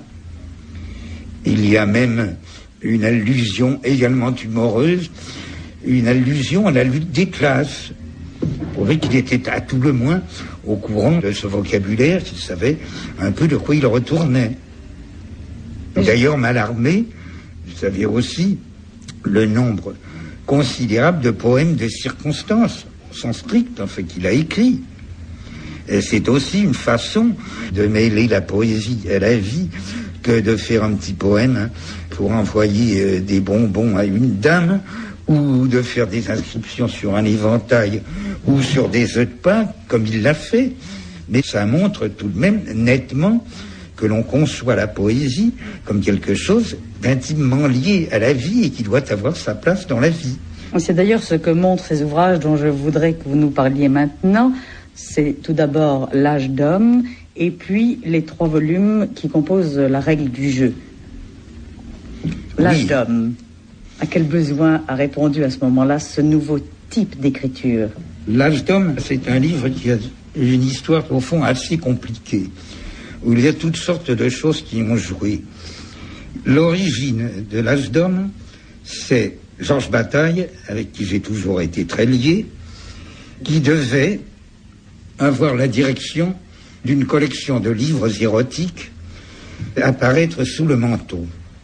Il y a même une allusion également humoreuse, une allusion à la lutte des classes. Vous voyez qu'il était à tout le moins au courant de ce vocabulaire, qu'il savait un peu de quoi il retournait. D'ailleurs, Mallarmé, vous savez aussi le nombre considérable de poèmes de circonstances, au sens strict, en fait, qu'il a écrit. Et c'est aussi une façon de mêler la poésie à la vie que de faire un petit poème hein, pour envoyer euh, des bonbons à une dame, ou de faire des inscriptions sur un éventail ou sur des œufs de pain, comme il l'a fait. Mais ça montre tout de même nettement que l'on conçoit la poésie comme quelque chose d'intimement lié à la vie et qui doit avoir sa place dans la vie. C'est d'ailleurs ce que montrent ces ouvrages dont je voudrais que vous nous parliez maintenant. C'est tout d'abord L'âge d'homme et puis les trois volumes qui composent la règle du jeu. L'âge oui. d'homme. À quel besoin a répondu à ce moment-là ce nouveau type d'écriture? L'âge d'homme, c'est un livre qui a une histoire au fond assez compliquée, où il y a toutes sortes de choses qui ont joué. L'origine de l'âge d'homme, c'est Georges Bataille, avec qui j'ai toujours été très lié, qui devait avoir la direction d'une collection de livres érotiques à paraître sous le manteau.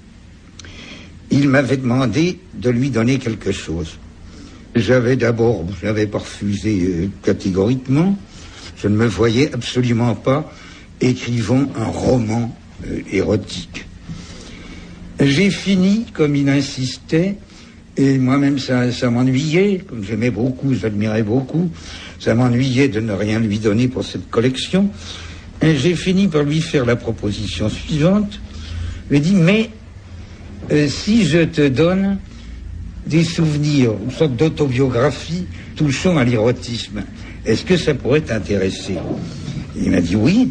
Il m'avait demandé de lui donner quelque chose. J'avais d'abord, je n'avais pas refusé euh, catégoriquement. Je ne me voyais absolument pas écrivant un roman euh, érotique. J'ai fini, comme il insistait, et moi-même ça, ça m'ennuyait, comme j'aimais beaucoup, j'admirais beaucoup, ça m'ennuyait de ne rien lui donner pour cette collection. Et j'ai fini par lui faire la proposition suivante. Je lui ai dit, mais euh, si je te donne des souvenirs, une sorte d'autobiographie touchant à l'érotisme, est-ce que ça pourrait t'intéresser? Il m'a dit oui.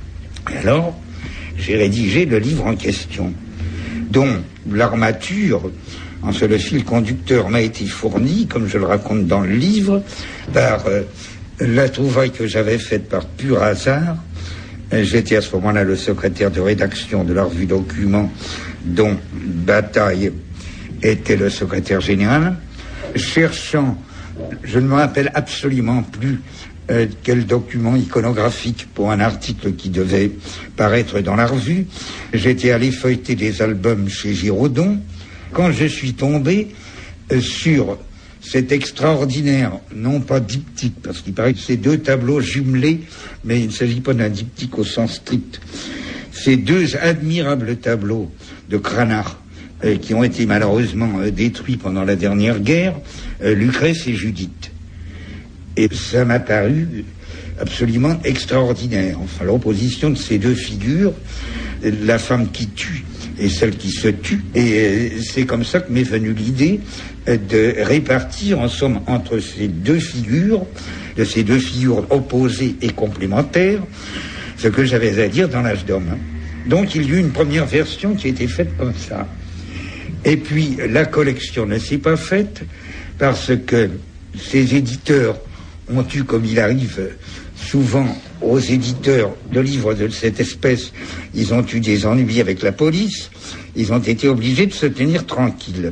Alors, j'ai rédigé le livre en question, dont l'armature, en fait le fil conducteur, m'a été fourni, comme je le raconte dans le livre, par euh, la trouvaille que j'avais faite par pur hasard. J'étais à ce moment-là le secrétaire de rédaction de la revue Documents, dont Bataille était le secrétaire général, cherchant, je ne me rappelle absolument plus euh, quel document iconographique pour un article qui devait paraître dans la revue. J'étais allé feuilleter des albums chez Giraudon, quand je suis tombé euh, sur cet extraordinaire, non pas diptyque, parce qu'il paraît que c'est deux tableaux jumelés, mais il ne s'agit pas d'un diptyque au sens strict. Ces deux admirables tableaux de Cranach, euh, qui ont été malheureusement euh, détruits pendant la dernière guerre, euh, Lucrèce et Judith. Et ça m'a paru absolument extraordinaire. Enfin, l'opposition de ces deux figures, euh, la femme qui tue et celle qui se tue. Et euh, c'est comme ça que m'est venue l'idée euh, de répartir, en somme, entre ces deux figures, de ces deux figures opposées et complémentaires, ce que j'avais à dire dans l'âge d'homme. Donc il y eut une première version qui a été faite comme ça. Et puis la collection ne s'est pas faite parce que ces éditeurs ont eu, comme il arrive souvent aux éditeurs de livres de cette espèce, ils ont eu des ennuis avec la police, ils ont été obligés de se tenir tranquilles.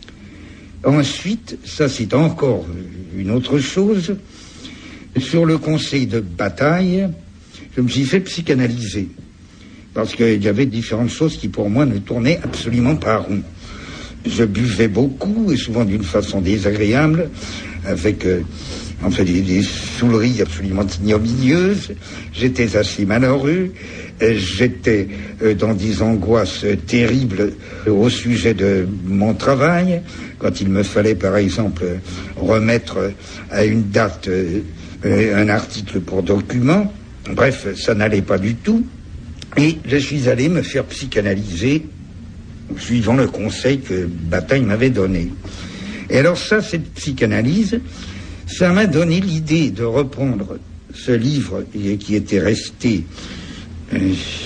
Ensuite, ça c'est encore une autre chose, sur le conseil de Bataille, je me suis fait psychanalyser, parce qu'il y avait différentes choses qui pour moi ne tournaient absolument pas rond. Je buvais beaucoup, et souvent d'une façon désagréable, avec euh, enfin, des, des saouleries absolument ignominieuses. J'étais assez malheureux, j'étais euh, dans des angoisses terribles euh, au sujet de mon travail, quand il me fallait par exemple remettre à une date euh, un article pour Documents. Bref, ça n'allait pas du tout. Et je suis allé me faire psychanalyser, suivant le conseil que Bataille m'avait donné. Et alors ça, cette psychanalyse, ça m'a donné l'idée de reprendre ce livre qui était resté, euh,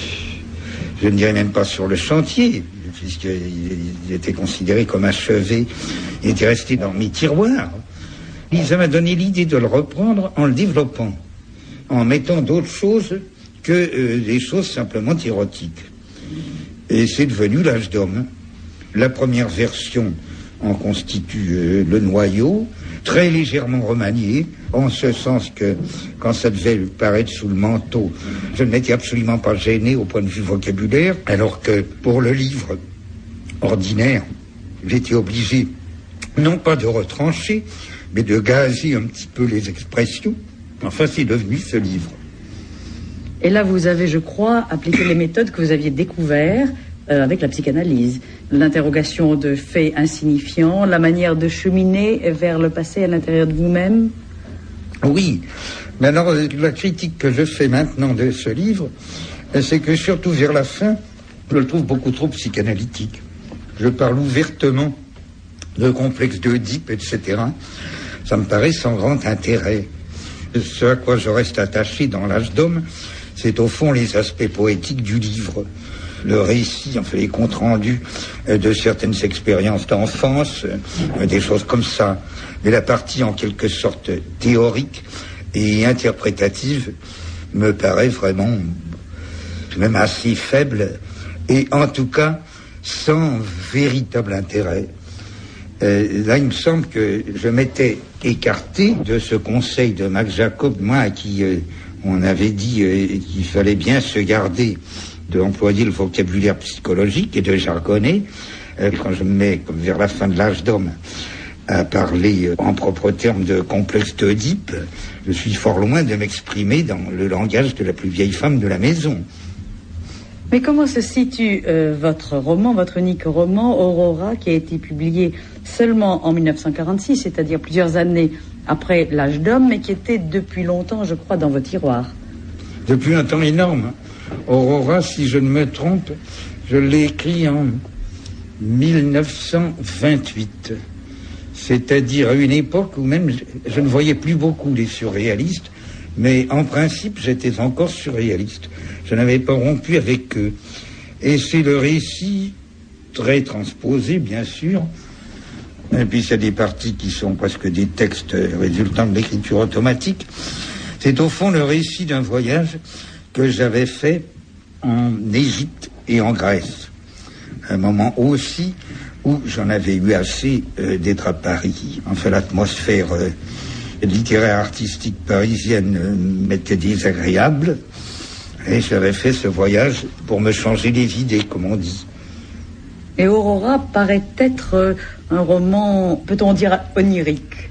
je ne dirais même pas sur le chantier, puisqu'il était considéré comme achevé, il était resté dans mes tiroirs. Et ça m'a donné l'idée de le reprendre en le développant, en mettant d'autres choses que euh, des choses simplement érotiques. Et c'est devenu l'âge d'homme. La première version en constitue euh, le noyau, très légèrement remanié, en ce sens que, quand ça devait paraître sous le manteau, je ne m'étais absolument pas gêné au point de vue vocabulaire, alors que pour le livre ordinaire, j'étais obligé, non pas de retrancher, mais de gazer un petit peu les expressions. Enfin, c'est devenu ce livre. Et là, vous avez, je crois, appliqué les méthodes que vous aviez découvertes euh, avec la psychanalyse. L'interrogation de faits insignifiants, la manière de cheminer vers le passé à l'intérieur de vous-même. Oui, mais alors la critique que je fais maintenant de ce livre, c'est que surtout vers la fin, je le trouve beaucoup trop psychanalytique. Je parle ouvertement de complexe d'Oedipe, et cetera. Ça me paraît sans grand intérêt. Ce à quoi je reste attaché dans l'âge d'homme, c'est au fond les aspects poétiques du livre. Le récit, enfin les comptes rendus de certaines expériences d'enfance, des choses comme ça. Mais la partie en quelque sorte théorique et interprétative me paraît vraiment même assez faible et en tout cas sans véritable intérêt. Euh, là, il me semble que je m'étais écarté de ce conseil de Max Jacob, moi, à qui euh, on avait dit euh, qu'il fallait bien se garder d'employer le vocabulaire psychologique et de jargonner. Euh, quand je me mets, comme vers la fin de l'âge d'homme, à parler euh, en propres termes de complexe d'Oedipe, je suis fort loin de m'exprimer dans le langage de la plus vieille femme de la maison. Mais comment se situe euh, votre roman, votre unique roman, Aurora, qui a été publié seulement en mille neuf cent quarante-six, c'est-à-dire plusieurs années après l'âge d'homme, mais qui était depuis longtemps, je crois, dans vos tiroirs? Depuis un temps énorme. Aurora, si je ne me trompe, je l'ai écrit en mille neuf cent vingt-huit. C'est-à-dire à une époque où même je, je ne voyais plus beaucoup les surréalistes, mais en principe, j'étais encore surréaliste. Je n'avais pas rompu avec eux. Et c'est le récit très transposé, bien sûr. Et puis c'est des parties qui sont presque des textes résultant de l'écriture automatique. C'est au fond le récit d'un voyage que j'avais fait en Égypte et en Grèce. Un moment aussi où j'en avais eu assez euh, d'être à Paris. Enfin, l'atmosphère euh, littéraire artistique parisienne euh, m'était désagréable. Et j'avais fait ce voyage pour me changer les idées, comme on dit. Et Aurora paraît être euh, un roman, peut-on dire, onirique?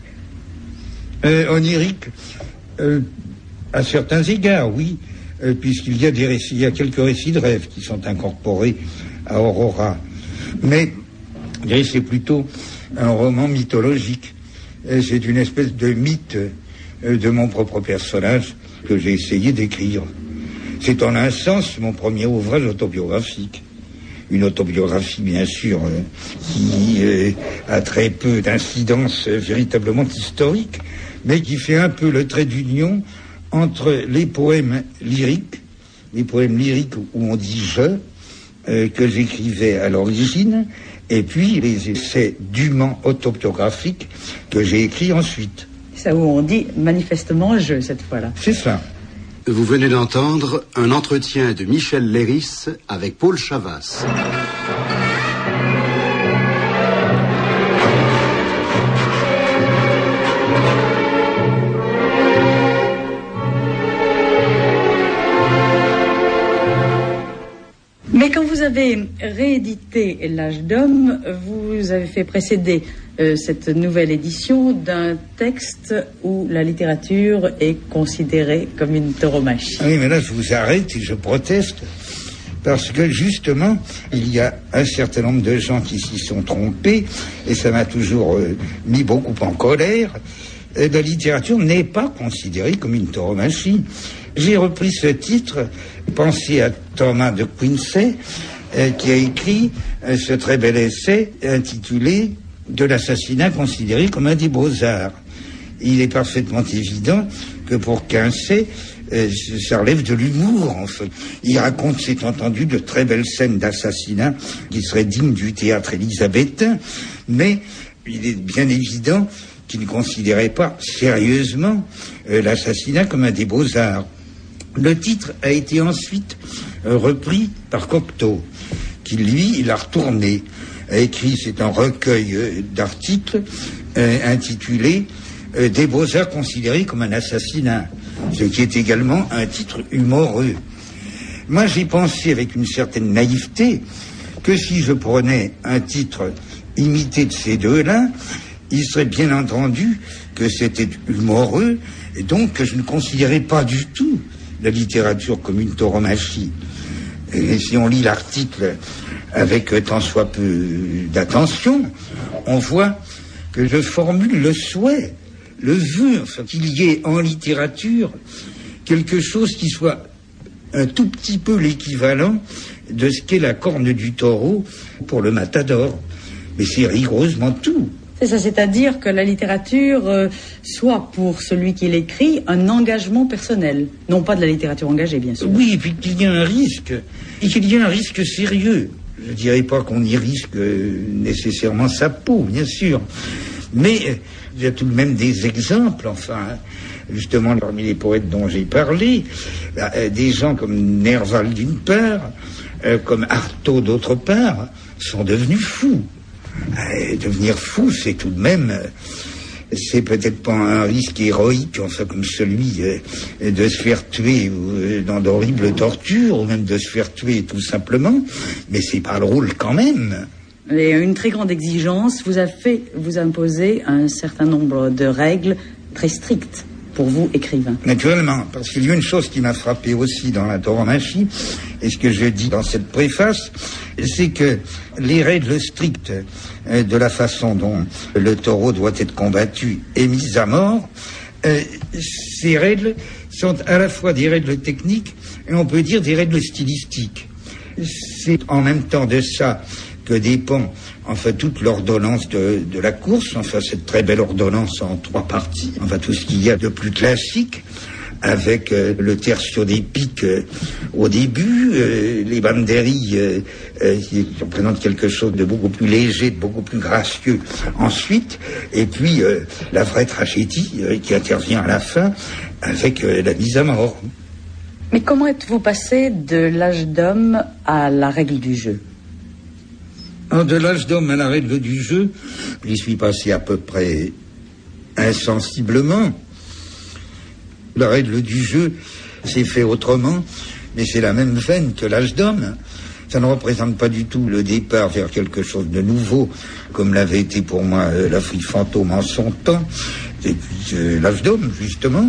euh, Onirique, euh, à certains égards, oui, euh, puisqu'il y a des récits, il y a quelques récits de rêve qui sont incorporés à Aurora. Mais, je dirais, c'est plutôt un roman mythologique. Et c'est une espèce de mythe euh, de mon propre personnage que j'ai essayé d'écrire. C'est en un sens mon premier ouvrage autobiographique. Une autobiographie, bien sûr, euh, qui euh, a très peu d'incidence euh, véritablement historique, mais qui fait un peu le trait d'union entre les poèmes lyriques, les poèmes lyriques où on dit « je euh, », que j'écrivais à l'origine, et puis les essais dûment autobiographiques que j'ai écrits ensuite. Ça où on dit manifestement « je » cette fois-là. C'est ça. Vous venez d'entendre un entretien de Michel Leiris avec Paul Chavas. Mais quand vous avez réédité L'âge d'homme, vous avez fait précéder euh, cette nouvelle édition d'un texte où la littérature est considérée comme une tauromachie. Oui, mais là, je vous arrête et je proteste. Parce que, justement, il y a un certain nombre de gens qui s'y sont trompés, et ça m'a toujours euh, mis beaucoup en colère. Et la littérature n'est pas considérée comme une tauromachie. J'ai repris ce titre, pensé à Thomas de Quincey, euh, qui a écrit euh, ce très bel essai intitulé « De l'assassinat considéré comme un des beaux-arts ». Il est parfaitement évident que pour Quincey, euh, ça relève de l'humour, en fait. Il raconte, c'est entendu, de très belles scènes d'assassinat qui seraient dignes du théâtre élisabétain, mais il est bien évident qu'il ne considérait pas sérieusement euh, l'assassinat comme un des beaux-arts. Le titre a été ensuite euh, repris par Cocteau, qui, lui, il a retourné, a écrit, c'est un recueil euh, d'articles euh, intitulé euh, « Des beaux-arts considérés comme un assassinat », ce qui est également un titre humoreux. Moi, j'ai pensé avec une certaine naïveté que si je prenais un titre imité de ces deux-là, il serait bien entendu que c'était humoreux, et donc que je ne considérais pas du tout la littérature comme une tauromachie. Et si on lit l'article avec tant soit peu d'attention, on voit que je formule le souhait, le vœu, enfin, qu'il y ait en littérature quelque chose qui soit un tout petit peu l'équivalent de ce qu'est la corne du taureau pour le matador. Mais c'est rigoureusement tout. C'est ça, c'est-à-dire que la littérature euh, soit pour celui qui l'écrit un engagement personnel, non pas de la littérature engagée, bien sûr. Oui, et puis qu'il y a un risque, et qu'il y a un risque sérieux. Je ne dirais pas qu'on y risque nécessairement sa peau, bien sûr, mais euh, il y a tout de même des exemples, enfin, justement parmi les poètes dont j'ai parlé, euh, des gens comme Nerval d'une part, euh, comme Artaud d'autre part, sont devenus fous. Euh, devenir fou, c'est tout de même, euh, c'est peut-être pas un risque héroïque, enfin comme celui euh, de se faire tuer euh, dans d'horribles tortures, ou même de se faire tuer tout simplement, mais c'est pas drôle quand même. Et une très grande exigence vous a fait vous imposer un certain nombre de règles très strictes pour vous, écrivain. Naturellement, parce qu'il y a une chose qui m'a frappé aussi dans la tauromachie, et ce que je dis dans cette préface, c'est que les règles strictes euh, de la façon dont le taureau doit être combattu et mis à mort, euh, ces règles sont à la fois des règles techniques et on peut dire des règles stylistiques. C'est en même temps de ça que dépend enfin toute l'ordonnance de, de la course, enfin cette très belle ordonnance en trois parties, enfin tout ce qu'il y a de plus classique, avec euh, le tertio des piques euh, au début, euh, les banderilles euh, euh, qui représentent quelque chose de beaucoup plus léger, de beaucoup plus gracieux ensuite, et puis euh, la vraie tragédie euh, qui intervient à la fin avec euh, la mise à mort. Mais comment êtes-vous passé de l'âge d'homme à la règle du jeu ? De l'âge d'homme à la règle du jeu, j'y suis passé à peu près insensiblement. La règle du jeu s'est fait autrement, mais c'est la même veine que l'âge d'homme. Ça ne représente pas du tout le départ vers quelque chose de nouveau, comme l'avait été pour moi euh, l'Afrique fantôme en son temps, et puis euh, l'âge d'homme, justement.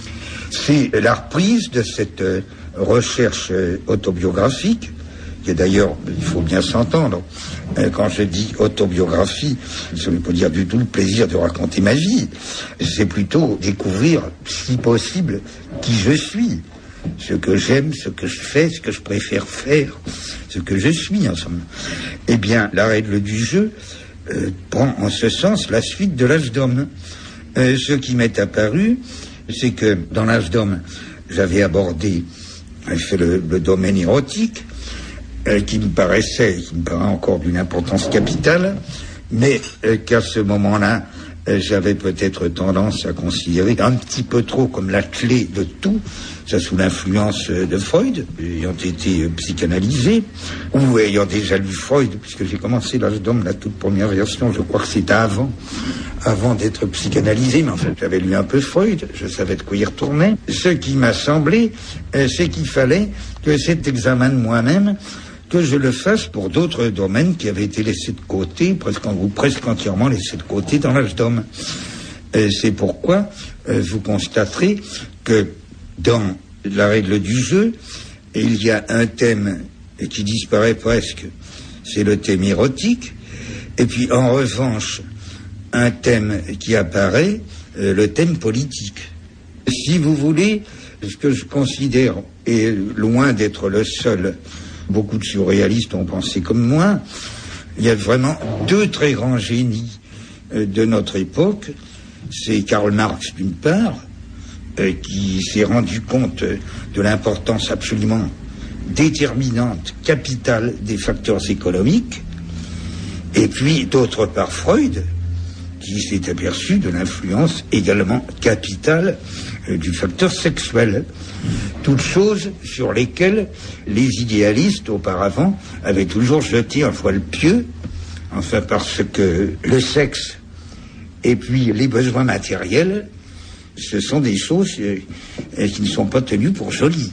C'est la reprise de cette euh, recherche euh, autobiographique, qui est d'ailleurs, il faut bien s'entendre, euh, quand je dis autobiographie, ça ne veut pas dire du tout le plaisir de raconter ma vie, c'est plutôt découvrir, si possible, qui je suis, ce que j'aime, ce que je fais, ce que je préfère faire, ce que je suis, en somme. Eh bien, la règle du jeu euh, prend en ce sens la suite de l'âge d'homme. Euh, ce qui m'est apparu, c'est que dans l'âge d'homme, j'avais abordé fait le, le domaine érotique, euh, qui me paraissait, qui me paraît encore d'une importance capitale, mais euh, qu'à ce moment-là, euh, j'avais peut-être tendance à considérer un petit peu trop comme la clé de tout, ça sous l'influence euh, de Freud, ayant été euh, psychanalysé, ou ayant déjà lu Freud, puisque j'ai commencé l'âge d'homme, la toute première version, je crois que c'était avant, avant d'être psychanalysé, mais en fait j'avais lu un peu Freud, je savais de quoi y retourner. Ce qui m'a semblé, euh, c'est qu'il fallait que cet examen de moi-même, que je le fasse pour d'autres domaines qui avaient été laissés de côté, presque, ou presque entièrement laissés de côté dans l'âge d'homme. Euh, c'est pourquoi euh, vous constaterez que dans la règle du jeu, il y a un thème qui disparaît presque, c'est le thème érotique, et puis en revanche, un thème qui apparaît, euh, le thème politique. Si vous voulez, ce que je considère est loin d'être le seul. Beaucoup de surréalistes ont pensé comme moi. Il y a vraiment deux très grands génies euh, de notre époque. C'est Karl Marx d'une part, euh, qui s'est rendu compte de l'importance absolument déterminante, capitale des facteurs économiques. Et puis d'autre part Freud, qui s'est aperçu de l'influence également capitale euh, du facteur sexuel. Toutes choses sur lesquelles les idéalistes, auparavant, avaient toujours jeté un voile pieux, enfin parce que le sexe et puis les besoins matériels, ce sont des choses euh, qui ne sont pas tenues pour jolies,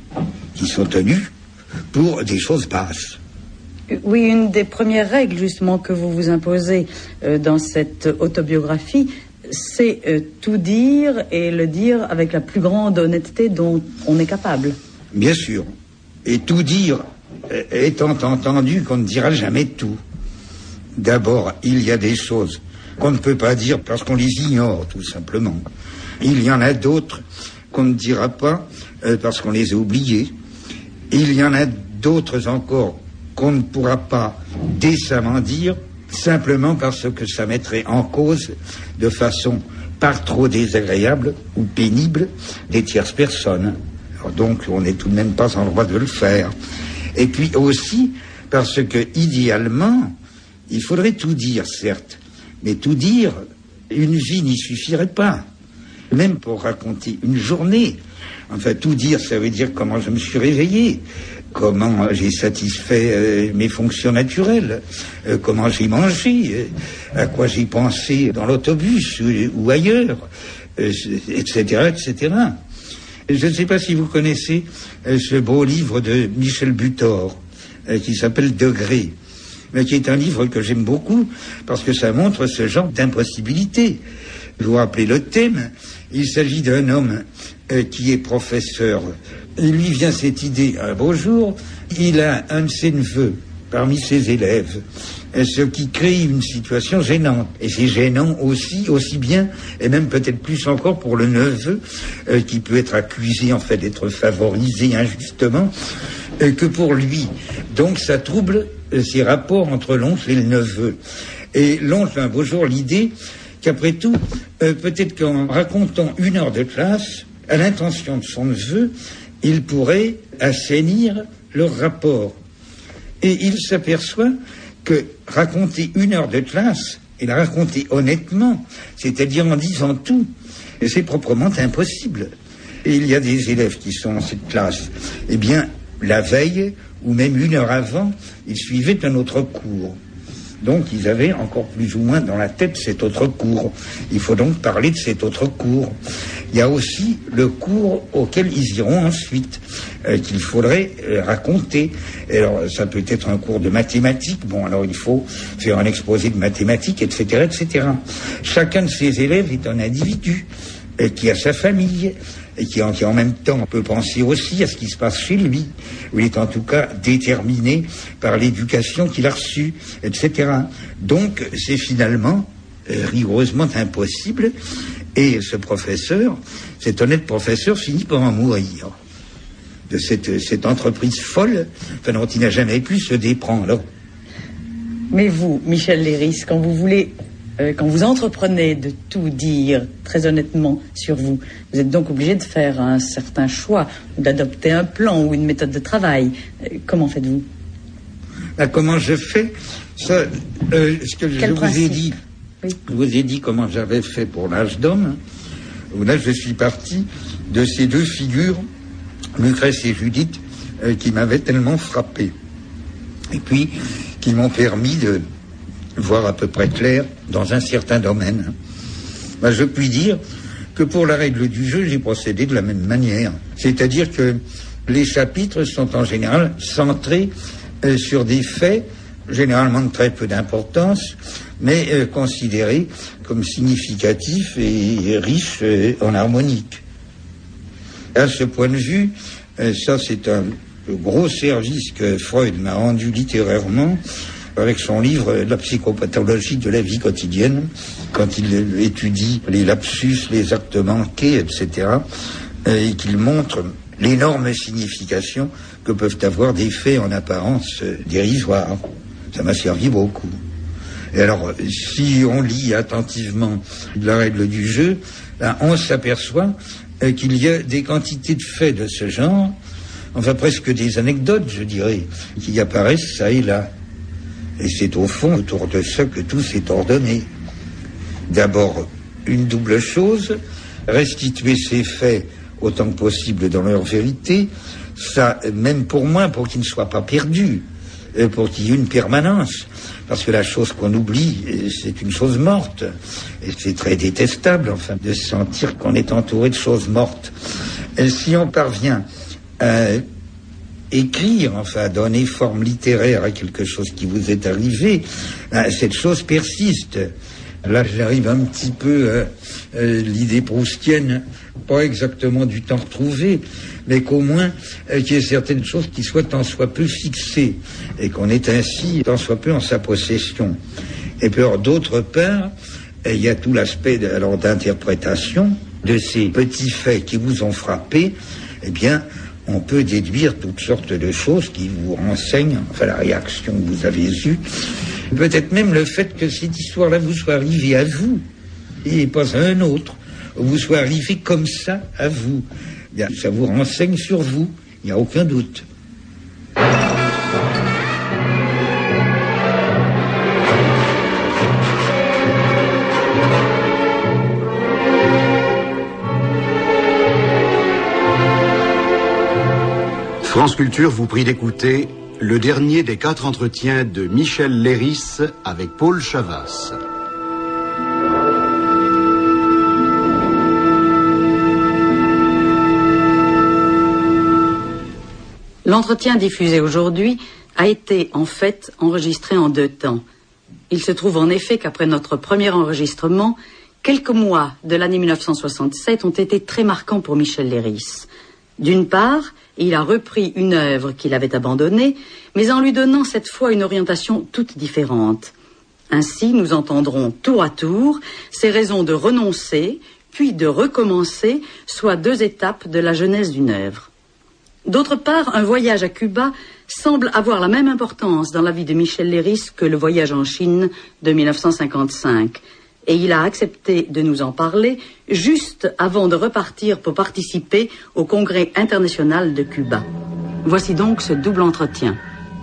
qui sont tenues pour des choses basses. Oui, une des premières règles justement que vous vous imposez euh, dans cette autobiographie, c'est euh, tout dire et le dire avec la plus grande honnêteté dont on est capable. Bien sûr. Et tout dire euh, étant entendu qu'on ne dira jamais tout. D'abord, il y a des choses qu'on ne peut pas dire parce qu'on les ignore, tout simplement. Il y en a d'autres qu'on ne dira pas euh, parce qu'on les a oubliées. Il y en a d'autres encore qu'on ne pourra pas décemment dire, simplement parce que ça mettrait en cause, de façon par trop désagréable ou pénible, des tierces personnes. Alors donc, on n'est tout de même pas en droit de le faire. Et puis aussi, parce que, idéalement, il faudrait tout dire, certes, mais tout dire, une vie n'y suffirait pas. Même pour raconter une journée. Enfin, tout dire, ça veut dire comment je me suis réveillé, comment j'ai satisfait euh, mes fonctions naturelles, euh, comment j'ai mangé, euh, à quoi j'ai pensé dans l'autobus ou, ou ailleurs, euh, et cetera, et cetera. Je ne sais pas si vous connaissez euh, ce beau livre de Michel Butor, euh, qui s'appelle Degré, mais qui est un livre que j'aime beaucoup, parce que ça montre ce genre d'impossibilité. Vous vous rappelez le thème, il s'agit d'un homme euh, qui est professeur. Il lui vient cette idée un beau jour, il a un de ses neveux parmi ses élèves, ce qui crée une situation gênante. Et c'est gênant aussi, aussi bien, et même peut-être plus encore pour le neveu, euh, qui peut être accusé en fait d'être favorisé injustement, euh, que pour lui. Donc ça trouble euh, ces rapports entre l'oncle et le neveu. Et l'oncle a un beau jour l'idée qu'après tout, euh, peut-être qu'en racontant une heure de classe, à l'intention de son neveu, il pourrait assainir leur rapport. Et il s'aperçoit que raconter une heure de classe, et la raconter honnêtement, c'est-à-dire en disant tout, c'est proprement impossible. Et il y a des élèves qui sont dans cette classe. Eh bien, la veille, ou même une heure avant, ils suivaient un autre cours. Donc, ils avaient encore plus ou moins dans la tête cet autre cours. Il faut donc parler de cet autre cours. Il y a aussi le cours auquel ils iront ensuite, euh, qu'il faudrait euh, raconter. Et alors, ça peut être un cours de mathématiques. Bon, alors il faut faire un exposé de mathématiques, et cetera, et cetera. Chacun de ces élèves est un individu euh, qui a sa famille, et qui en, qui en même temps peut penser aussi à ce qui se passe chez lui, où il est en tout cas déterminé par l'éducation qu'il a reçue, et cetera. Donc c'est finalement euh, rigoureusement impossible, et ce professeur, cet honnête professeur, finit par en mourir de cette, cette entreprise folle, enfin, dont il n'a jamais pu se déprendre. Mais vous, Michel Leiris, quand vous voulez... Euh, quand vous entreprenez de tout dire très honnêtement sur vous, vous êtes donc obligé de faire un certain choix, d'adopter un plan ou une méthode de travail. Euh, comment faites-vous ? Là, comment je fais ça, euh, ce que Quel je principe ? vous ai dit, Oui. je vous ai dit comment j'avais fait pour l'âge d'homme. Là, je suis parti de ces deux figures, Lucrèce et Judith, euh, qui m'avaient tellement frappé, et puis qui m'ont permis de voir à peu près clair dans un certain domaine. Ben, je puis dire que pour la règle du jeu, j'ai procédé de la même manière. C'est-à-dire que les chapitres sont en général centrés euh, sur des faits, généralement de très peu d'importance, mais euh, considérés comme significatifs et riches euh, en harmonique. À ce point de vue, euh, ça c'est un gros service que Freud m'a rendu littérairement, avec son livre « La psychopathologie de la vie quotidienne », quand il étudie les lapsus, les actes manqués, et cetera, et qu'il montre l'énorme signification que peuvent avoir des faits en apparence dérisoires. Ça m'a servi beaucoup. Et alors, si on lit attentivement la règle du jeu, là, on s'aperçoit qu'il y a des quantités de faits de ce genre, enfin presque des anecdotes, je dirais, qui apparaissent ça et là. Et c'est au fond autour de ça que tout s'est ordonné. D'abord, une double chose, restituer ces faits autant que possible dans leur vérité, ça, même pour moi, pour qu'ils ne soient pas perdus, pour qu'il y ait une permanence. Parce que la chose qu'on oublie, c'est une chose morte. Et c'est très détestable, enfin, de sentir qu'on est entouré de choses mortes. Et si on parvient à écrire, enfin, donner forme littéraire à quelque chose qui vous est arrivé, cette chose persiste. Là, j'arrive un petit peu à euh, l'idée proustienne, pas exactement du temps retrouvé, mais qu'au moins euh, qu'il y ait certaines choses qui soient tant soit peu fixées, et qu'on est ainsi tant soit peu en sa possession. Et puis, alors, d'autre part, il y a tout l'aspect de, alors, d'interprétation de ces petits faits qui vous ont frappé. Eh bien, on peut déduire toutes sortes de choses qui vous renseignent, enfin la réaction que vous avez eue, peut-être même le fait que cette histoire-là vous soit arrivée à vous, et pas à un autre, vous soit arrivée comme ça à vous. Bien, ça vous renseigne sur vous, il n'y a aucun doute. France Culture vous prie d'écouter le dernier des quatre entretiens de Michel Leiris avec Paul Chavas. L'entretien diffusé aujourd'hui a été en fait enregistré en deux temps. Il se trouve en effet qu'après notre premier enregistrement, quelques mois de l'année mille neuf cent soixante-sept ont été très marquants pour Michel Leiris. D'une part, il a repris une œuvre qu'il avait abandonnée, mais en lui donnant cette fois une orientation toute différente. Ainsi, nous entendrons tour à tour ses raisons de renoncer, puis de recommencer, soit deux étapes de la genèse d'une œuvre. D'autre part, un voyage à Cuba semble avoir la même importance dans la vie de Michel Leiris que le voyage en Chine de mille neuf cent cinquante-cinq. Et il a accepté de nous en parler juste avant de repartir pour participer au Congrès international de Cuba. Voici donc ce double entretien.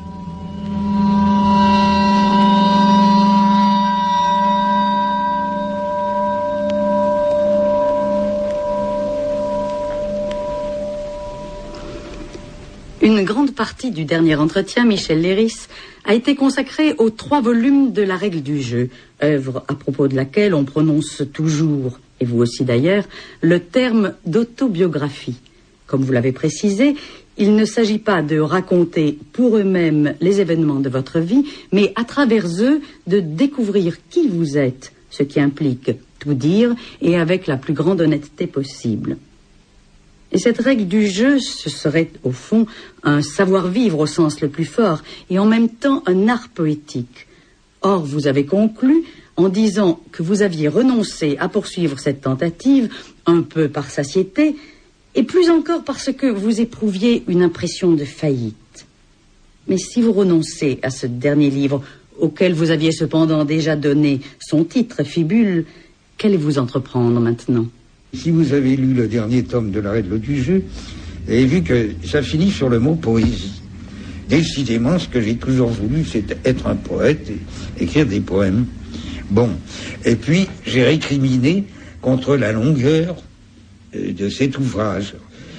Une grande partie du dernier entretien, Michel Leiris, a été consacrée aux trois volumes de La règle du jeu, œuvre à propos de laquelle on prononce toujours, et vous aussi d'ailleurs, le terme d'autobiographie. Comme vous l'avez précisé, il ne s'agit pas de raconter pour eux-mêmes les événements de votre vie, mais à travers eux de découvrir qui vous êtes, ce qui implique tout dire et avec la plus grande honnêteté possible. Et cette règle du jeu, ce serait au fond un savoir-vivre au sens le plus fort et en même temps un art poétique. Or, vous avez conclu en disant que vous aviez renoncé à poursuivre cette tentative, un peu par satiété, et plus encore parce que vous éprouviez une impression de faillite. Mais si vous renoncez à ce dernier livre, auquel vous aviez cependant déjà donné son titre, Fibule, qu'allez-vous entreprendre maintenant ? Si vous avez lu le dernier tome de La règle du jeu, vous avez vu que ça finit sur le mot poésie. Décidément, ce que j'ai toujours voulu, c'est être un poète et écrire des poèmes. Bon, et puis j'ai récriminé contre la longueur de cet ouvrage.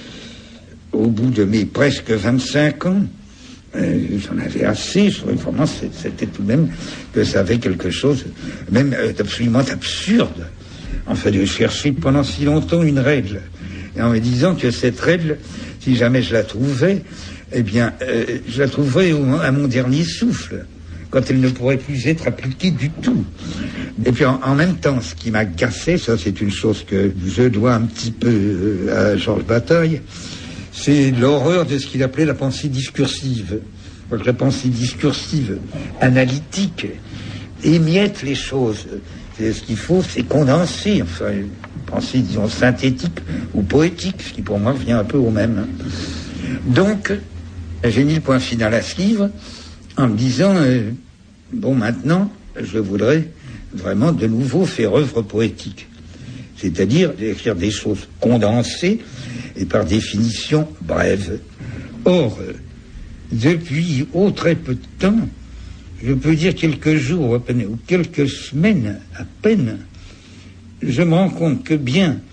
Au bout de mes presque vingt-cinq ans, euh, j'en avais assez. Je trouvais vraiment c'était tout de même que ça avait quelque chose, même euh, d'absolument absurde. Enfin, de chercher pendant si longtemps une règle, et en me disant que cette règle, si jamais je la trouvais, eh bien, euh, je la trouverais au, à mon dernier souffle, quand elle ne pourrait plus être appliquée du tout. Et puis, en, en même temps, ce qui m'agaçait, ça c'est une chose que je dois un petit peu euh, à Georges Bataille, c'est l'horreur de ce qu'il appelait la pensée discursive. La pensée discursive, analytique, émiette les choses. Et ce qu'il faut, c'est condenser, enfin, une pensée, disons, synthétique ou poétique, ce qui pour moi revient un peu au même. Donc, j'ai mis le point final à ce livre en me disant, euh, bon, maintenant, je voudrais vraiment de nouveau faire œuvre poétique. C'est-à-dire d'écrire des choses condensées et par définition brèves. Or, euh, depuis oh, très peu de temps, je peux dire quelques jours à peine, ou quelques semaines à peine, je me rends compte que bien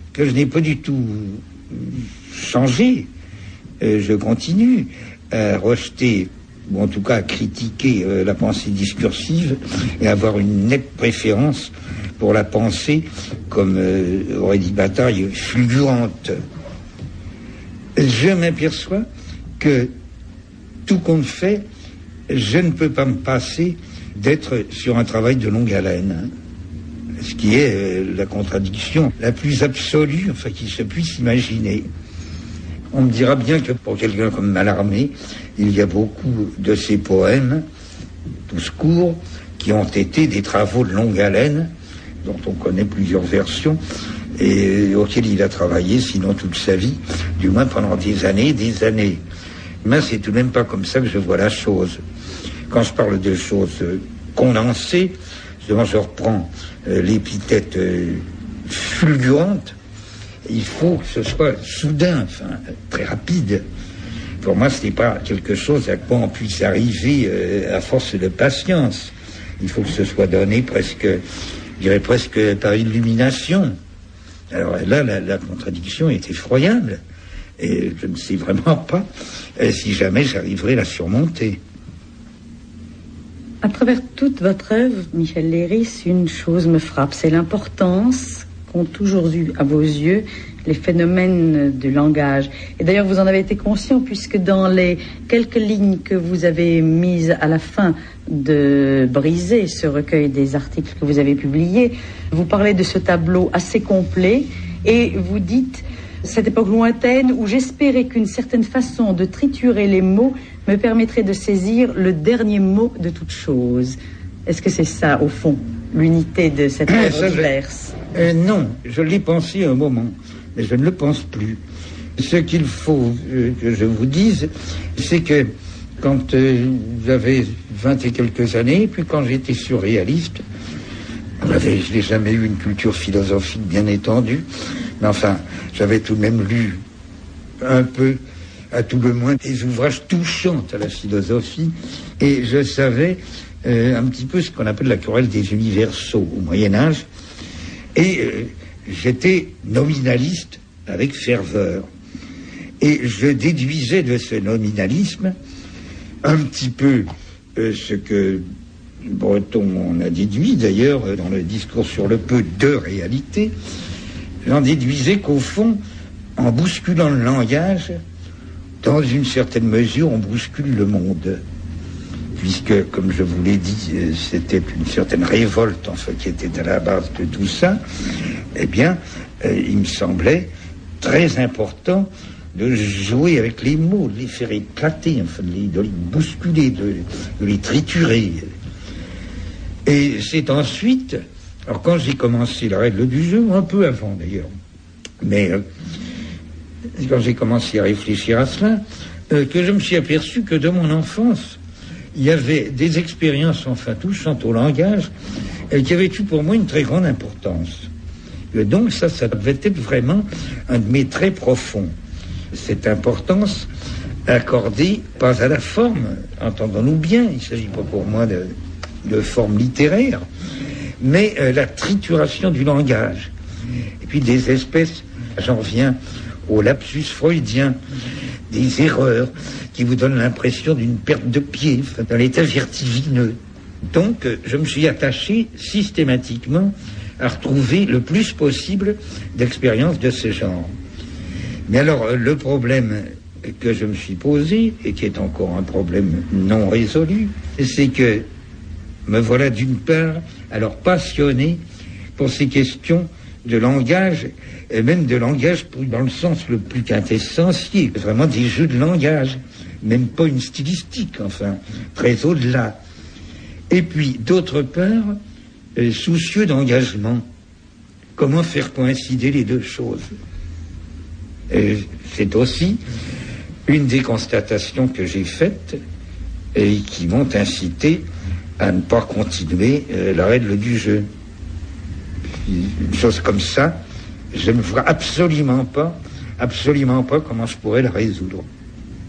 que je n'ai pas du tout changé. Euh, je continue à rejeter, ou en tout cas à critiquer euh, la pensée discursive et avoir une nette préférence pour la pensée, comme euh, aurait dit Bataille, fulgurante. Je m'aperçois que, tout compte fait, je ne peux pas me passer d'être sur un travail de longue haleine, ce qui est euh, la contradiction la plus absolue, enfin, qu'il se puisse imaginer. On me dira bien que pour quelqu'un comme Mallarmé, il y a beaucoup de ses poèmes, tous courts, qui ont été des travaux de longue haleine, dont on connaît plusieurs versions, et auxquels il a travaillé, sinon toute sa vie, du moins pendant des années et des années. Mais c'est tout de même pas comme ça que je vois la chose. Quand je parle de choses condensées, justement je reprends euh, l'épithète euh, fulgurante, il faut que ce soit soudain, enfin, très rapide. Pour moi, ce n'est pas quelque chose à quoi on puisse arriver euh, à force de patience. Il faut que ce soit donné presque, je dirais presque par illumination. Alors là, la, la contradiction est effroyable. Et je ne sais vraiment pas euh, si jamais j'arriverai à la surmonter. À travers toute votre œuvre, Michel Leiris, une chose me frappe, c'est l'importance qu'ont toujours eu à vos yeux les phénomènes du langage. Et d'ailleurs, vous en avez été conscient, puisque dans les quelques lignes que vous avez mises à la fin de Brisé, ce recueil des articles que vous avez publiés, vous parlez de ce tableau assez complet, et vous dites... Cette époque lointaine où j'espérais qu'une certaine façon de triturer les mots me permettrait de saisir le dernier mot de toute chose. Est-ce que c'est ça, au fond, l'unité de cette œuvre diverse ? euh, Non, je l'ai pensé un moment, mais je ne le pense plus. Ce qu'il faut euh, que je vous dise, c'est que quand euh, j'avais vingt et quelques années, puis quand j'étais surréaliste, je n'ai jamais eu une culture philosophique bien étendue, mais enfin, j'avais tout de même lu un peu, à tout le moins, des ouvrages touchants à la philosophie, et je savais euh, un petit peu ce qu'on appelle la querelle des universaux au Moyen-Âge, et euh, j'étais nominaliste avec ferveur. Et je déduisais de ce nominalisme un petit peu euh, ce que Breton en a déduit, d'ailleurs, dans le discours sur le peu de réalité. J'en déduisais qu'au fond, en bousculant le langage, dans une certaine mesure, on bouscule le monde. Puisque, comme je vous l'ai dit, c'était une certaine révolte, enfin, qui était à la base de tout ça, eh bien, euh, il me semblait très important de jouer avec les mots, de les faire éclater, enfin, de les, de les bousculer, de, de les triturer. Et c'est ensuite... Alors quand j'ai commencé la règle du jeu, un peu avant d'ailleurs, mais euh, quand j'ai commencé à réfléchir à cela, euh, que je me suis aperçu que de mon enfance, il y avait des expériences enfin touchantes au langage euh, qui avaient eu pour moi une très grande importance. Et donc ça, ça devait être vraiment un de mes traits profonds. Cette importance accordée pas à la forme, entendons-nous bien, il ne s'agit pas pour moi de, de forme littéraire, mais euh, la trituration du langage. Et puis des espèces, j'en reviens au lapsus freudien, des erreurs qui vous donnent l'impression d'une perte de pied, d'un état vertigineux. Donc, euh, je me suis attaché systématiquement à retrouver le plus possible d'expériences de ce genre. Mais alors, euh, le problème que je me suis posé, et qui est encore un problème non résolu, c'est que me voilà d'une part alors passionné pour ces questions de langage, et même de langage dans le sens le plus quintessentiel, vraiment des jeux de langage, même pas une stylistique, enfin, très au-delà. Et puis, d'autre part, euh, soucieux d'engagement. Comment faire coïncider les deux choses ? Et c'est aussi une des constatations que j'ai faites et qui m'ont incité à ne pas continuer euh, la règle du jeu. Une chose comme ça, je ne vois absolument pas, absolument pas comment je pourrais la résoudre.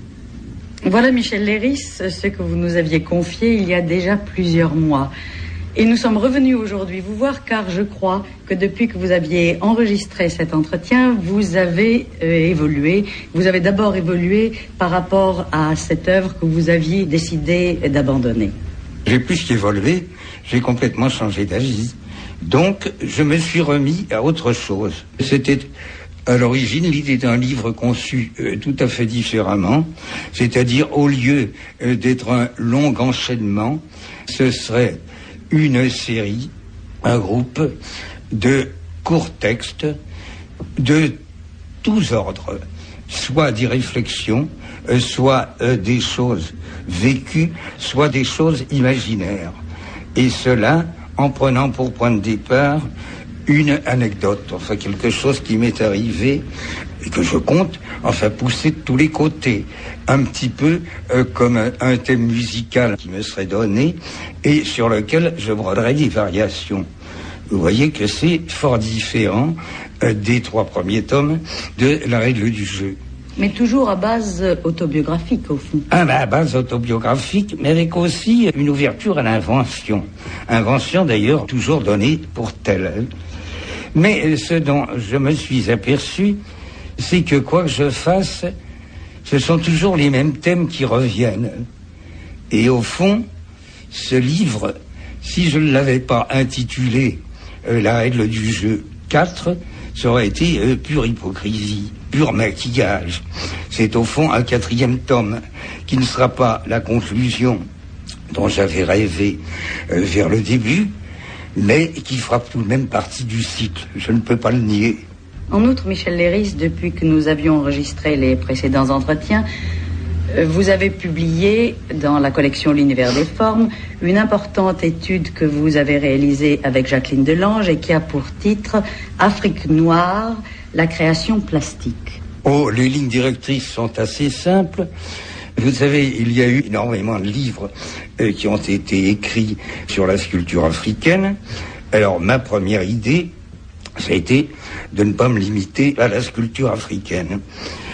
Voilà, Michel Leiris, ce que vous nous aviez confié il y a déjà plusieurs mois. Et nous sommes revenus aujourd'hui vous voir car je crois que depuis que vous aviez enregistré cet entretien, vous avez euh, évolué. Vous avez d'abord évolué par rapport à cette œuvre que vous aviez décidé d'abandonner. J'ai plus qu'évolué, j'ai complètement changé d'avis. Donc, je me suis remis à autre chose. C'était à l'origine l'idée d'un livre conçu euh, tout à fait différemment, c'est-à-dire au lieu euh, d'être un long enchaînement, ce serait une série, un groupe de courts textes de tous ordres, soit des réflexions, euh, soit euh, des choses vécues, soit des choses imaginaires. Et cela en prenant pour point de départ une anecdote, enfin quelque chose qui m'est arrivé et que je compte, enfin pousser de tous les côtés, un petit peu euh, comme un, un thème musical qui me serait donné et sur lequel je broderais des variations. Vous voyez que c'est fort différent euh, des trois premiers tomes de La règle du jeu. Mais toujours à base autobiographique, au fond. Ah, bah, à base autobiographique, mais avec aussi une ouverture à l'invention. Invention, d'ailleurs, toujours donnée pour telle. Mais ce dont je me suis aperçu, c'est que quoi que je fasse, ce sont toujours les mêmes thèmes qui reviennent. Et au fond, ce livre, si je ne l'avais pas intitulé euh, La règle du jeu quatre, ça aurait été euh, pure hypocrisie, pur maquillage. C'est au fond un quatrième tome qui ne sera pas la conclusion dont j'avais rêvé euh, vers le début, mais qui fera tout de même partie du cycle. Je ne peux pas le nier. En outre, Michel Leiris, depuis que nous avions enregistré les précédents entretiens, vous avez publié dans la collection L'univers des formes une importante étude que vous avez réalisée avec Jacqueline Delange et qui a pour titre Afrique noire, la création plastique. Oh, les lignes directrices sont assez simples. Vous savez, il y a eu énormément de livres euh, qui ont été écrits sur la sculpture africaine. Alors, ma première idée, ça a été de ne pas me limiter à la sculpture africaine,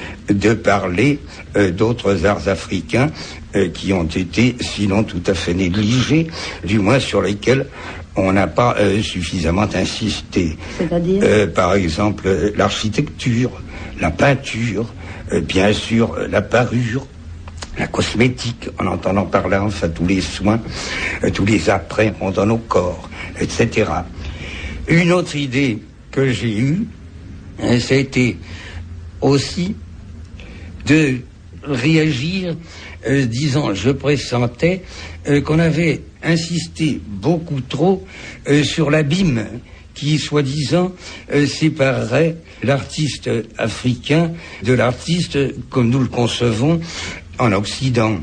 de parler euh, d'autres arts africains euh, qui ont été, sinon tout à fait négligés, du moins sur lesquels on n'a pas euh, suffisamment insisté. C'est-à-dire euh, Par exemple, euh, l'architecture, la peinture, euh, bien sûr, euh, la parure, la cosmétique, en entendant par là, enfin, tous les soins, euh, tous les apprêts qu'on donne au corps, et cetera. Une autre idée que j'ai eue, hein, ça a été aussi de réagir, euh, disons, je pressentais euh, qu'on avait insisté beaucoup trop euh, sur l'abîme qui, soi-disant, euh, séparerait l'artiste africain de l'artiste comme nous le concevons en Occident.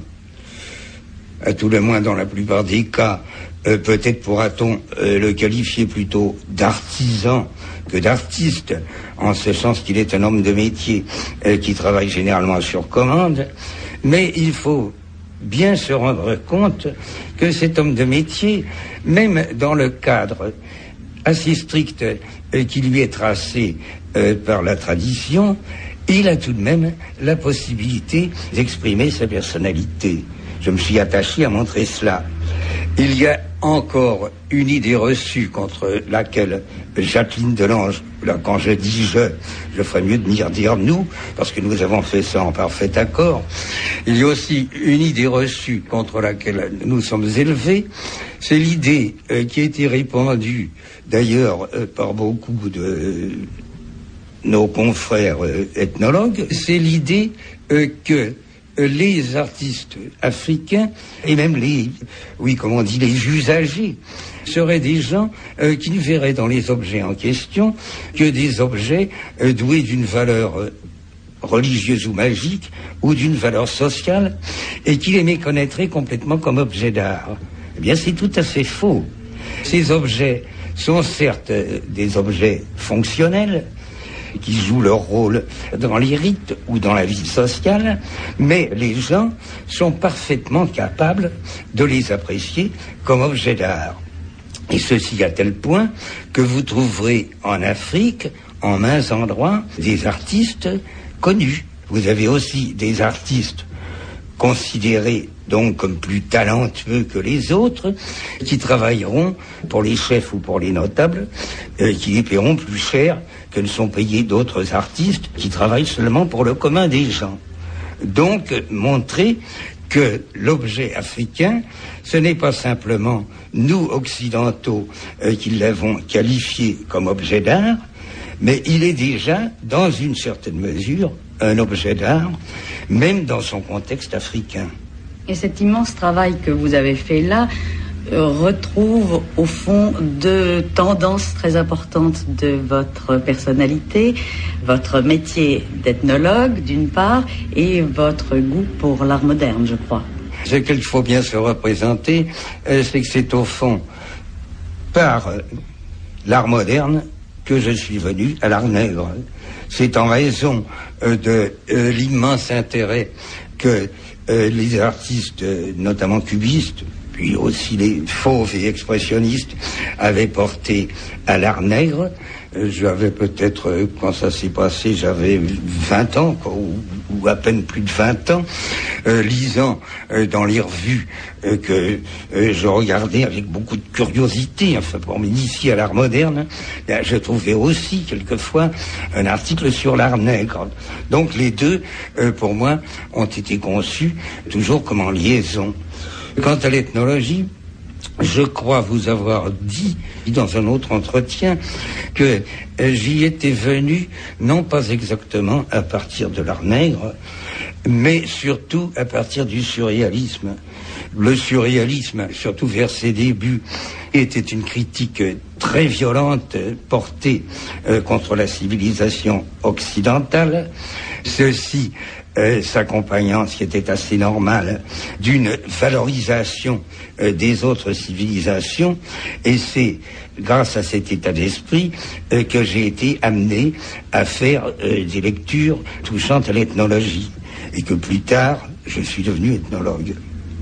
À tout le moins, dans la plupart des cas, euh, peut-être pourra-t-on euh, le qualifier plutôt d'artisan que d'artiste, en ce sens qu'il est un homme de métier euh, qui travaille généralement sur commande, mais il faut bien se rendre compte que cet homme de métier, même dans le cadre assez strict euh, qui lui est tracé euh, par la tradition, il a tout de même la possibilité d'exprimer sa personnalité. Je me suis attaché à montrer cela. Il y a encore une idée reçue contre laquelle Jacqueline Delange, là, quand je dis je, je ferais mieux de dire dire nous, parce que nous avons fait ça en parfait accord. Il y a aussi une idée reçue contre laquelle nous sommes élevés, c'est l'idée euh, qui a été répandue d'ailleurs euh, par beaucoup de euh, nos confrères euh, ethnologues, c'est l'idée euh, que les artistes africains, et même les, oui, comment on dit, les usagers, seraient des gens euh, qui ne verraient dans les objets en question que des objets euh, doués d'une valeur euh, religieuse ou magique, ou d'une valeur sociale, et qui les méconnaîtraient complètement comme objets d'art. Eh bien, c'est tout à fait faux. Ces objets sont certes euh, des objets fonctionnels, qui jouent leur rôle dans les rites ou dans la vie sociale, mais les gens sont parfaitement capables de les apprécier comme objets d'art. Et ceci à tel point que vous trouverez en Afrique, en mains endroits, des artistes connus. Vous avez aussi des artistes considérés donc comme plus talentueux que les autres, qui travailleront pour les chefs ou pour les notables, euh, qui les paieront plus cher que ne sont payés d'autres artistes qui travaillent seulement pour le commun des gens. Donc, montrer que l'objet africain, ce n'est pas simplement nous, occidentaux, euh, qui l'avons qualifié comme objet d'art, mais il est déjà, dans une certaine mesure, un objet d'art, même dans son contexte africain. Et cet immense travail que vous avez fait là euh, retrouve au fond deux tendances très importantes de votre personnalité, votre métier d'ethnologue d'une part et votre goût pour l'art moderne, je crois. Ce qu'il faut bien se représenter, euh, c'est que c'est au fond par euh, l'art moderne que je suis venu à l'art nègre. C'est en raison euh, de euh, l'immense intérêt que euh, les artistes, euh, notamment cubistes, puis aussi les fauves et expressionnistes, avaient porté à l'art nègre. Euh, j'avais peut-être, euh, quand ça s'est passé, j'avais vingt ans, quoi, ou, ou à peine plus de vingt ans, euh, lisant euh, dans les revues euh, que euh, je regardais avec beaucoup de curiosité, enfin pour m'initier à l'art moderne, là, je trouvais aussi quelquefois un article sur l'art nègre. Donc les deux, euh, pour moi, ont été conçus toujours comme en liaison. Quant à l'ethnologie, je crois vous avoir dit dans un autre entretien que euh, j'y étais venu non pas exactement à partir de l'art nègre, mais surtout à partir du surréalisme. Le surréalisme, surtout vers ses débuts, était une critique très violente portée euh, contre la civilisation occidentale. Ceci Euh, s'accompagnant, ce qui était assez normal, d'une valorisation euh, des autres civilisations, et c'est grâce à cet état d'esprit euh, que j'ai été amené à faire euh, des lectures touchant à l'ethnologie, et que plus tard, je suis devenu ethnologue.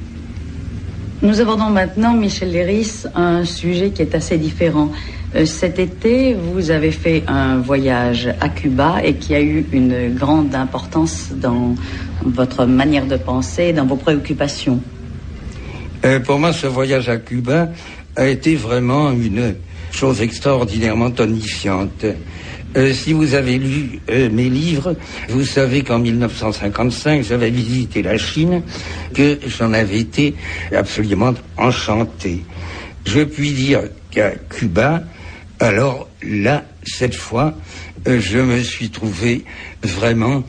Nous abordons maintenant, Michel Leiris, un sujet qui est assez différent. Euh, cet été, vous avez fait un voyage à Cuba et qui a eu une grande importance dans votre manière de penser, dans vos préoccupations. Euh, pour moi, ce voyage à Cuba a été vraiment une chose extraordinairement tonifiante. Euh, si vous avez lu euh, mes livres, vous savez qu'en mille neuf cent cinquante-cinq, j'avais visité la Chine, que j'en avais été absolument enchanté. Je puis dire qu'à Cuba, alors là, cette fois, euh, je me suis trouvé vraiment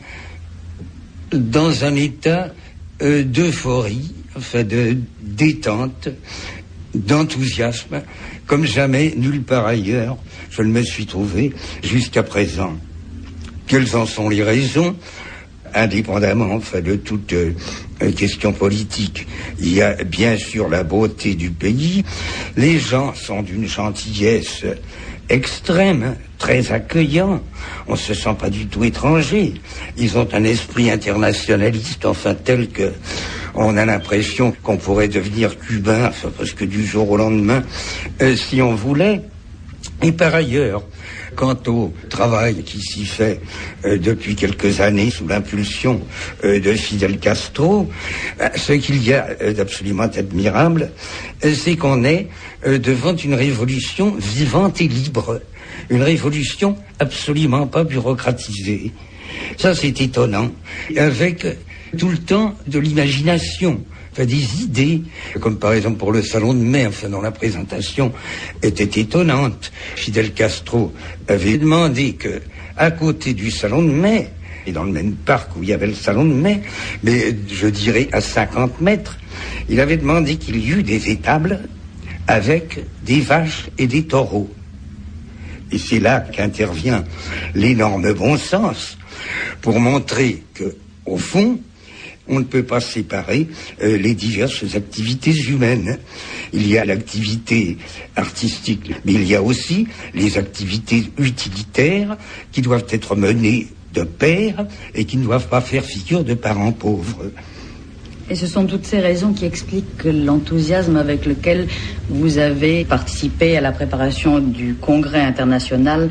dans un état euh, d'euphorie, enfin de détente, d'enthousiasme, comme jamais nulle part ailleurs je ne me suis trouvé jusqu'à présent. Quelles en sont les raisons? Indépendamment enfin, de toute euh, question politique, il y a bien sûr la beauté du pays. Les gens sont d'une gentillesse extrême, très accueillants. On se sent pas du tout étranger. Ils ont un esprit internationaliste, enfin tel que on a l'impression qu'on pourrait devenir cubain, enfin presque du jour au lendemain, euh, si on voulait. Et par ailleurs, quant au travail qui s'y fait euh, depuis quelques années sous l'impulsion euh, de Fidel Castro, euh, ce qu'il y a euh, d'absolument admirable, euh, c'est qu'on est euh, devant une révolution vivante et libre, une révolution absolument pas bureaucratisée. Ça, c'est étonnant, avec tout le temps de l'imagination. Enfin, des idées, comme par exemple pour le salon de mai, enfin, dont la présentation était étonnante. Fidel Castro avait demandé que, à côté du salon de mai, et dans le même parc où il y avait le salon de mai, mais je dirais à cinquante mètres, il avait demandé qu'il y eût des étables avec des vaches et des taureaux. Et c'est là qu'intervient l'énorme bon sens pour montrer que, au fond, on ne peut pas séparer euh, les diverses activités humaines. Il y a l'activité artistique, mais il y a aussi les activités utilitaires qui doivent être menées de pair et qui ne doivent pas faire figure de parents pauvres. Et ce sont toutes ces raisons qui expliquent l'enthousiasme avec lequel vous avez participé à la préparation du congrès international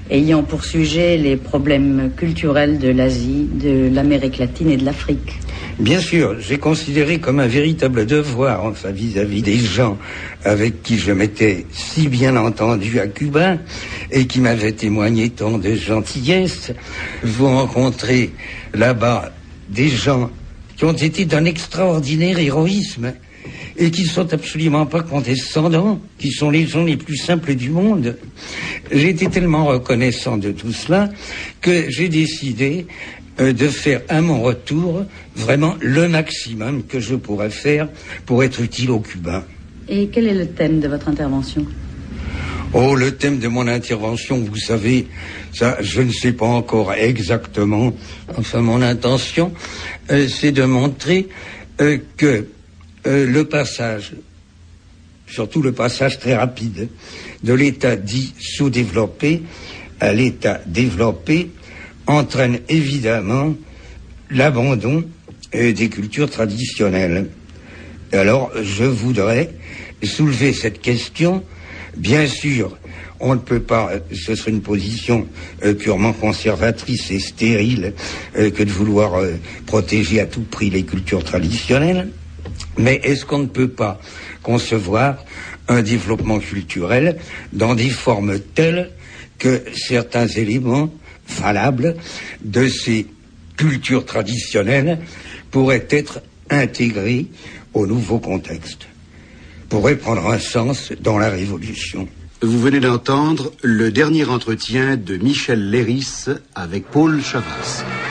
ayant pour sujet les problèmes culturels de l'Asie, de l'Amérique latine et de l'Afrique. Bien sûr, j'ai considéré comme un véritable devoir, enfin vis-à-vis des gens avec qui je m'étais si bien entendu à Cuba et qui m'avaient témoigné tant de gentillesse. Vous rencontrez là-bas des gens qui ont été d'un extraordinaire héroïsme et qui ne sont absolument pas condescendants, qui sont les gens les plus simples du monde. J'ai été tellement reconnaissant de tout cela que j'ai décidé euh, de faire à mon retour vraiment le maximum que je pourrais faire pour être utile aux Cubains. Et quel est le thème de votre intervention ? Oh, le thème de mon intervention, vous savez, ça, je ne sais pas encore exactement. Enfin, mon intention, euh, c'est de montrer euh, que Euh, le passage, surtout le passage très rapide, de l'état dit sous-développé à l'état développé, entraîne évidemment l'abandon euh, des cultures traditionnelles. Alors, je voudrais soulever cette question. Bien sûr, on ne peut pas, ce serait une position euh, purement conservatrice et stérile euh, que de vouloir euh, protéger à tout prix les cultures traditionnelles. Mais est-ce qu'on ne peut pas concevoir un développement culturel dans des formes telles que certains éléments valables de ces cultures traditionnelles pourraient être intégrés au nouveau contexte, pourraient prendre un sens dans la Révolution? Vous venez d'entendre le dernier entretien de Michel Leiris avec Paul Chavas.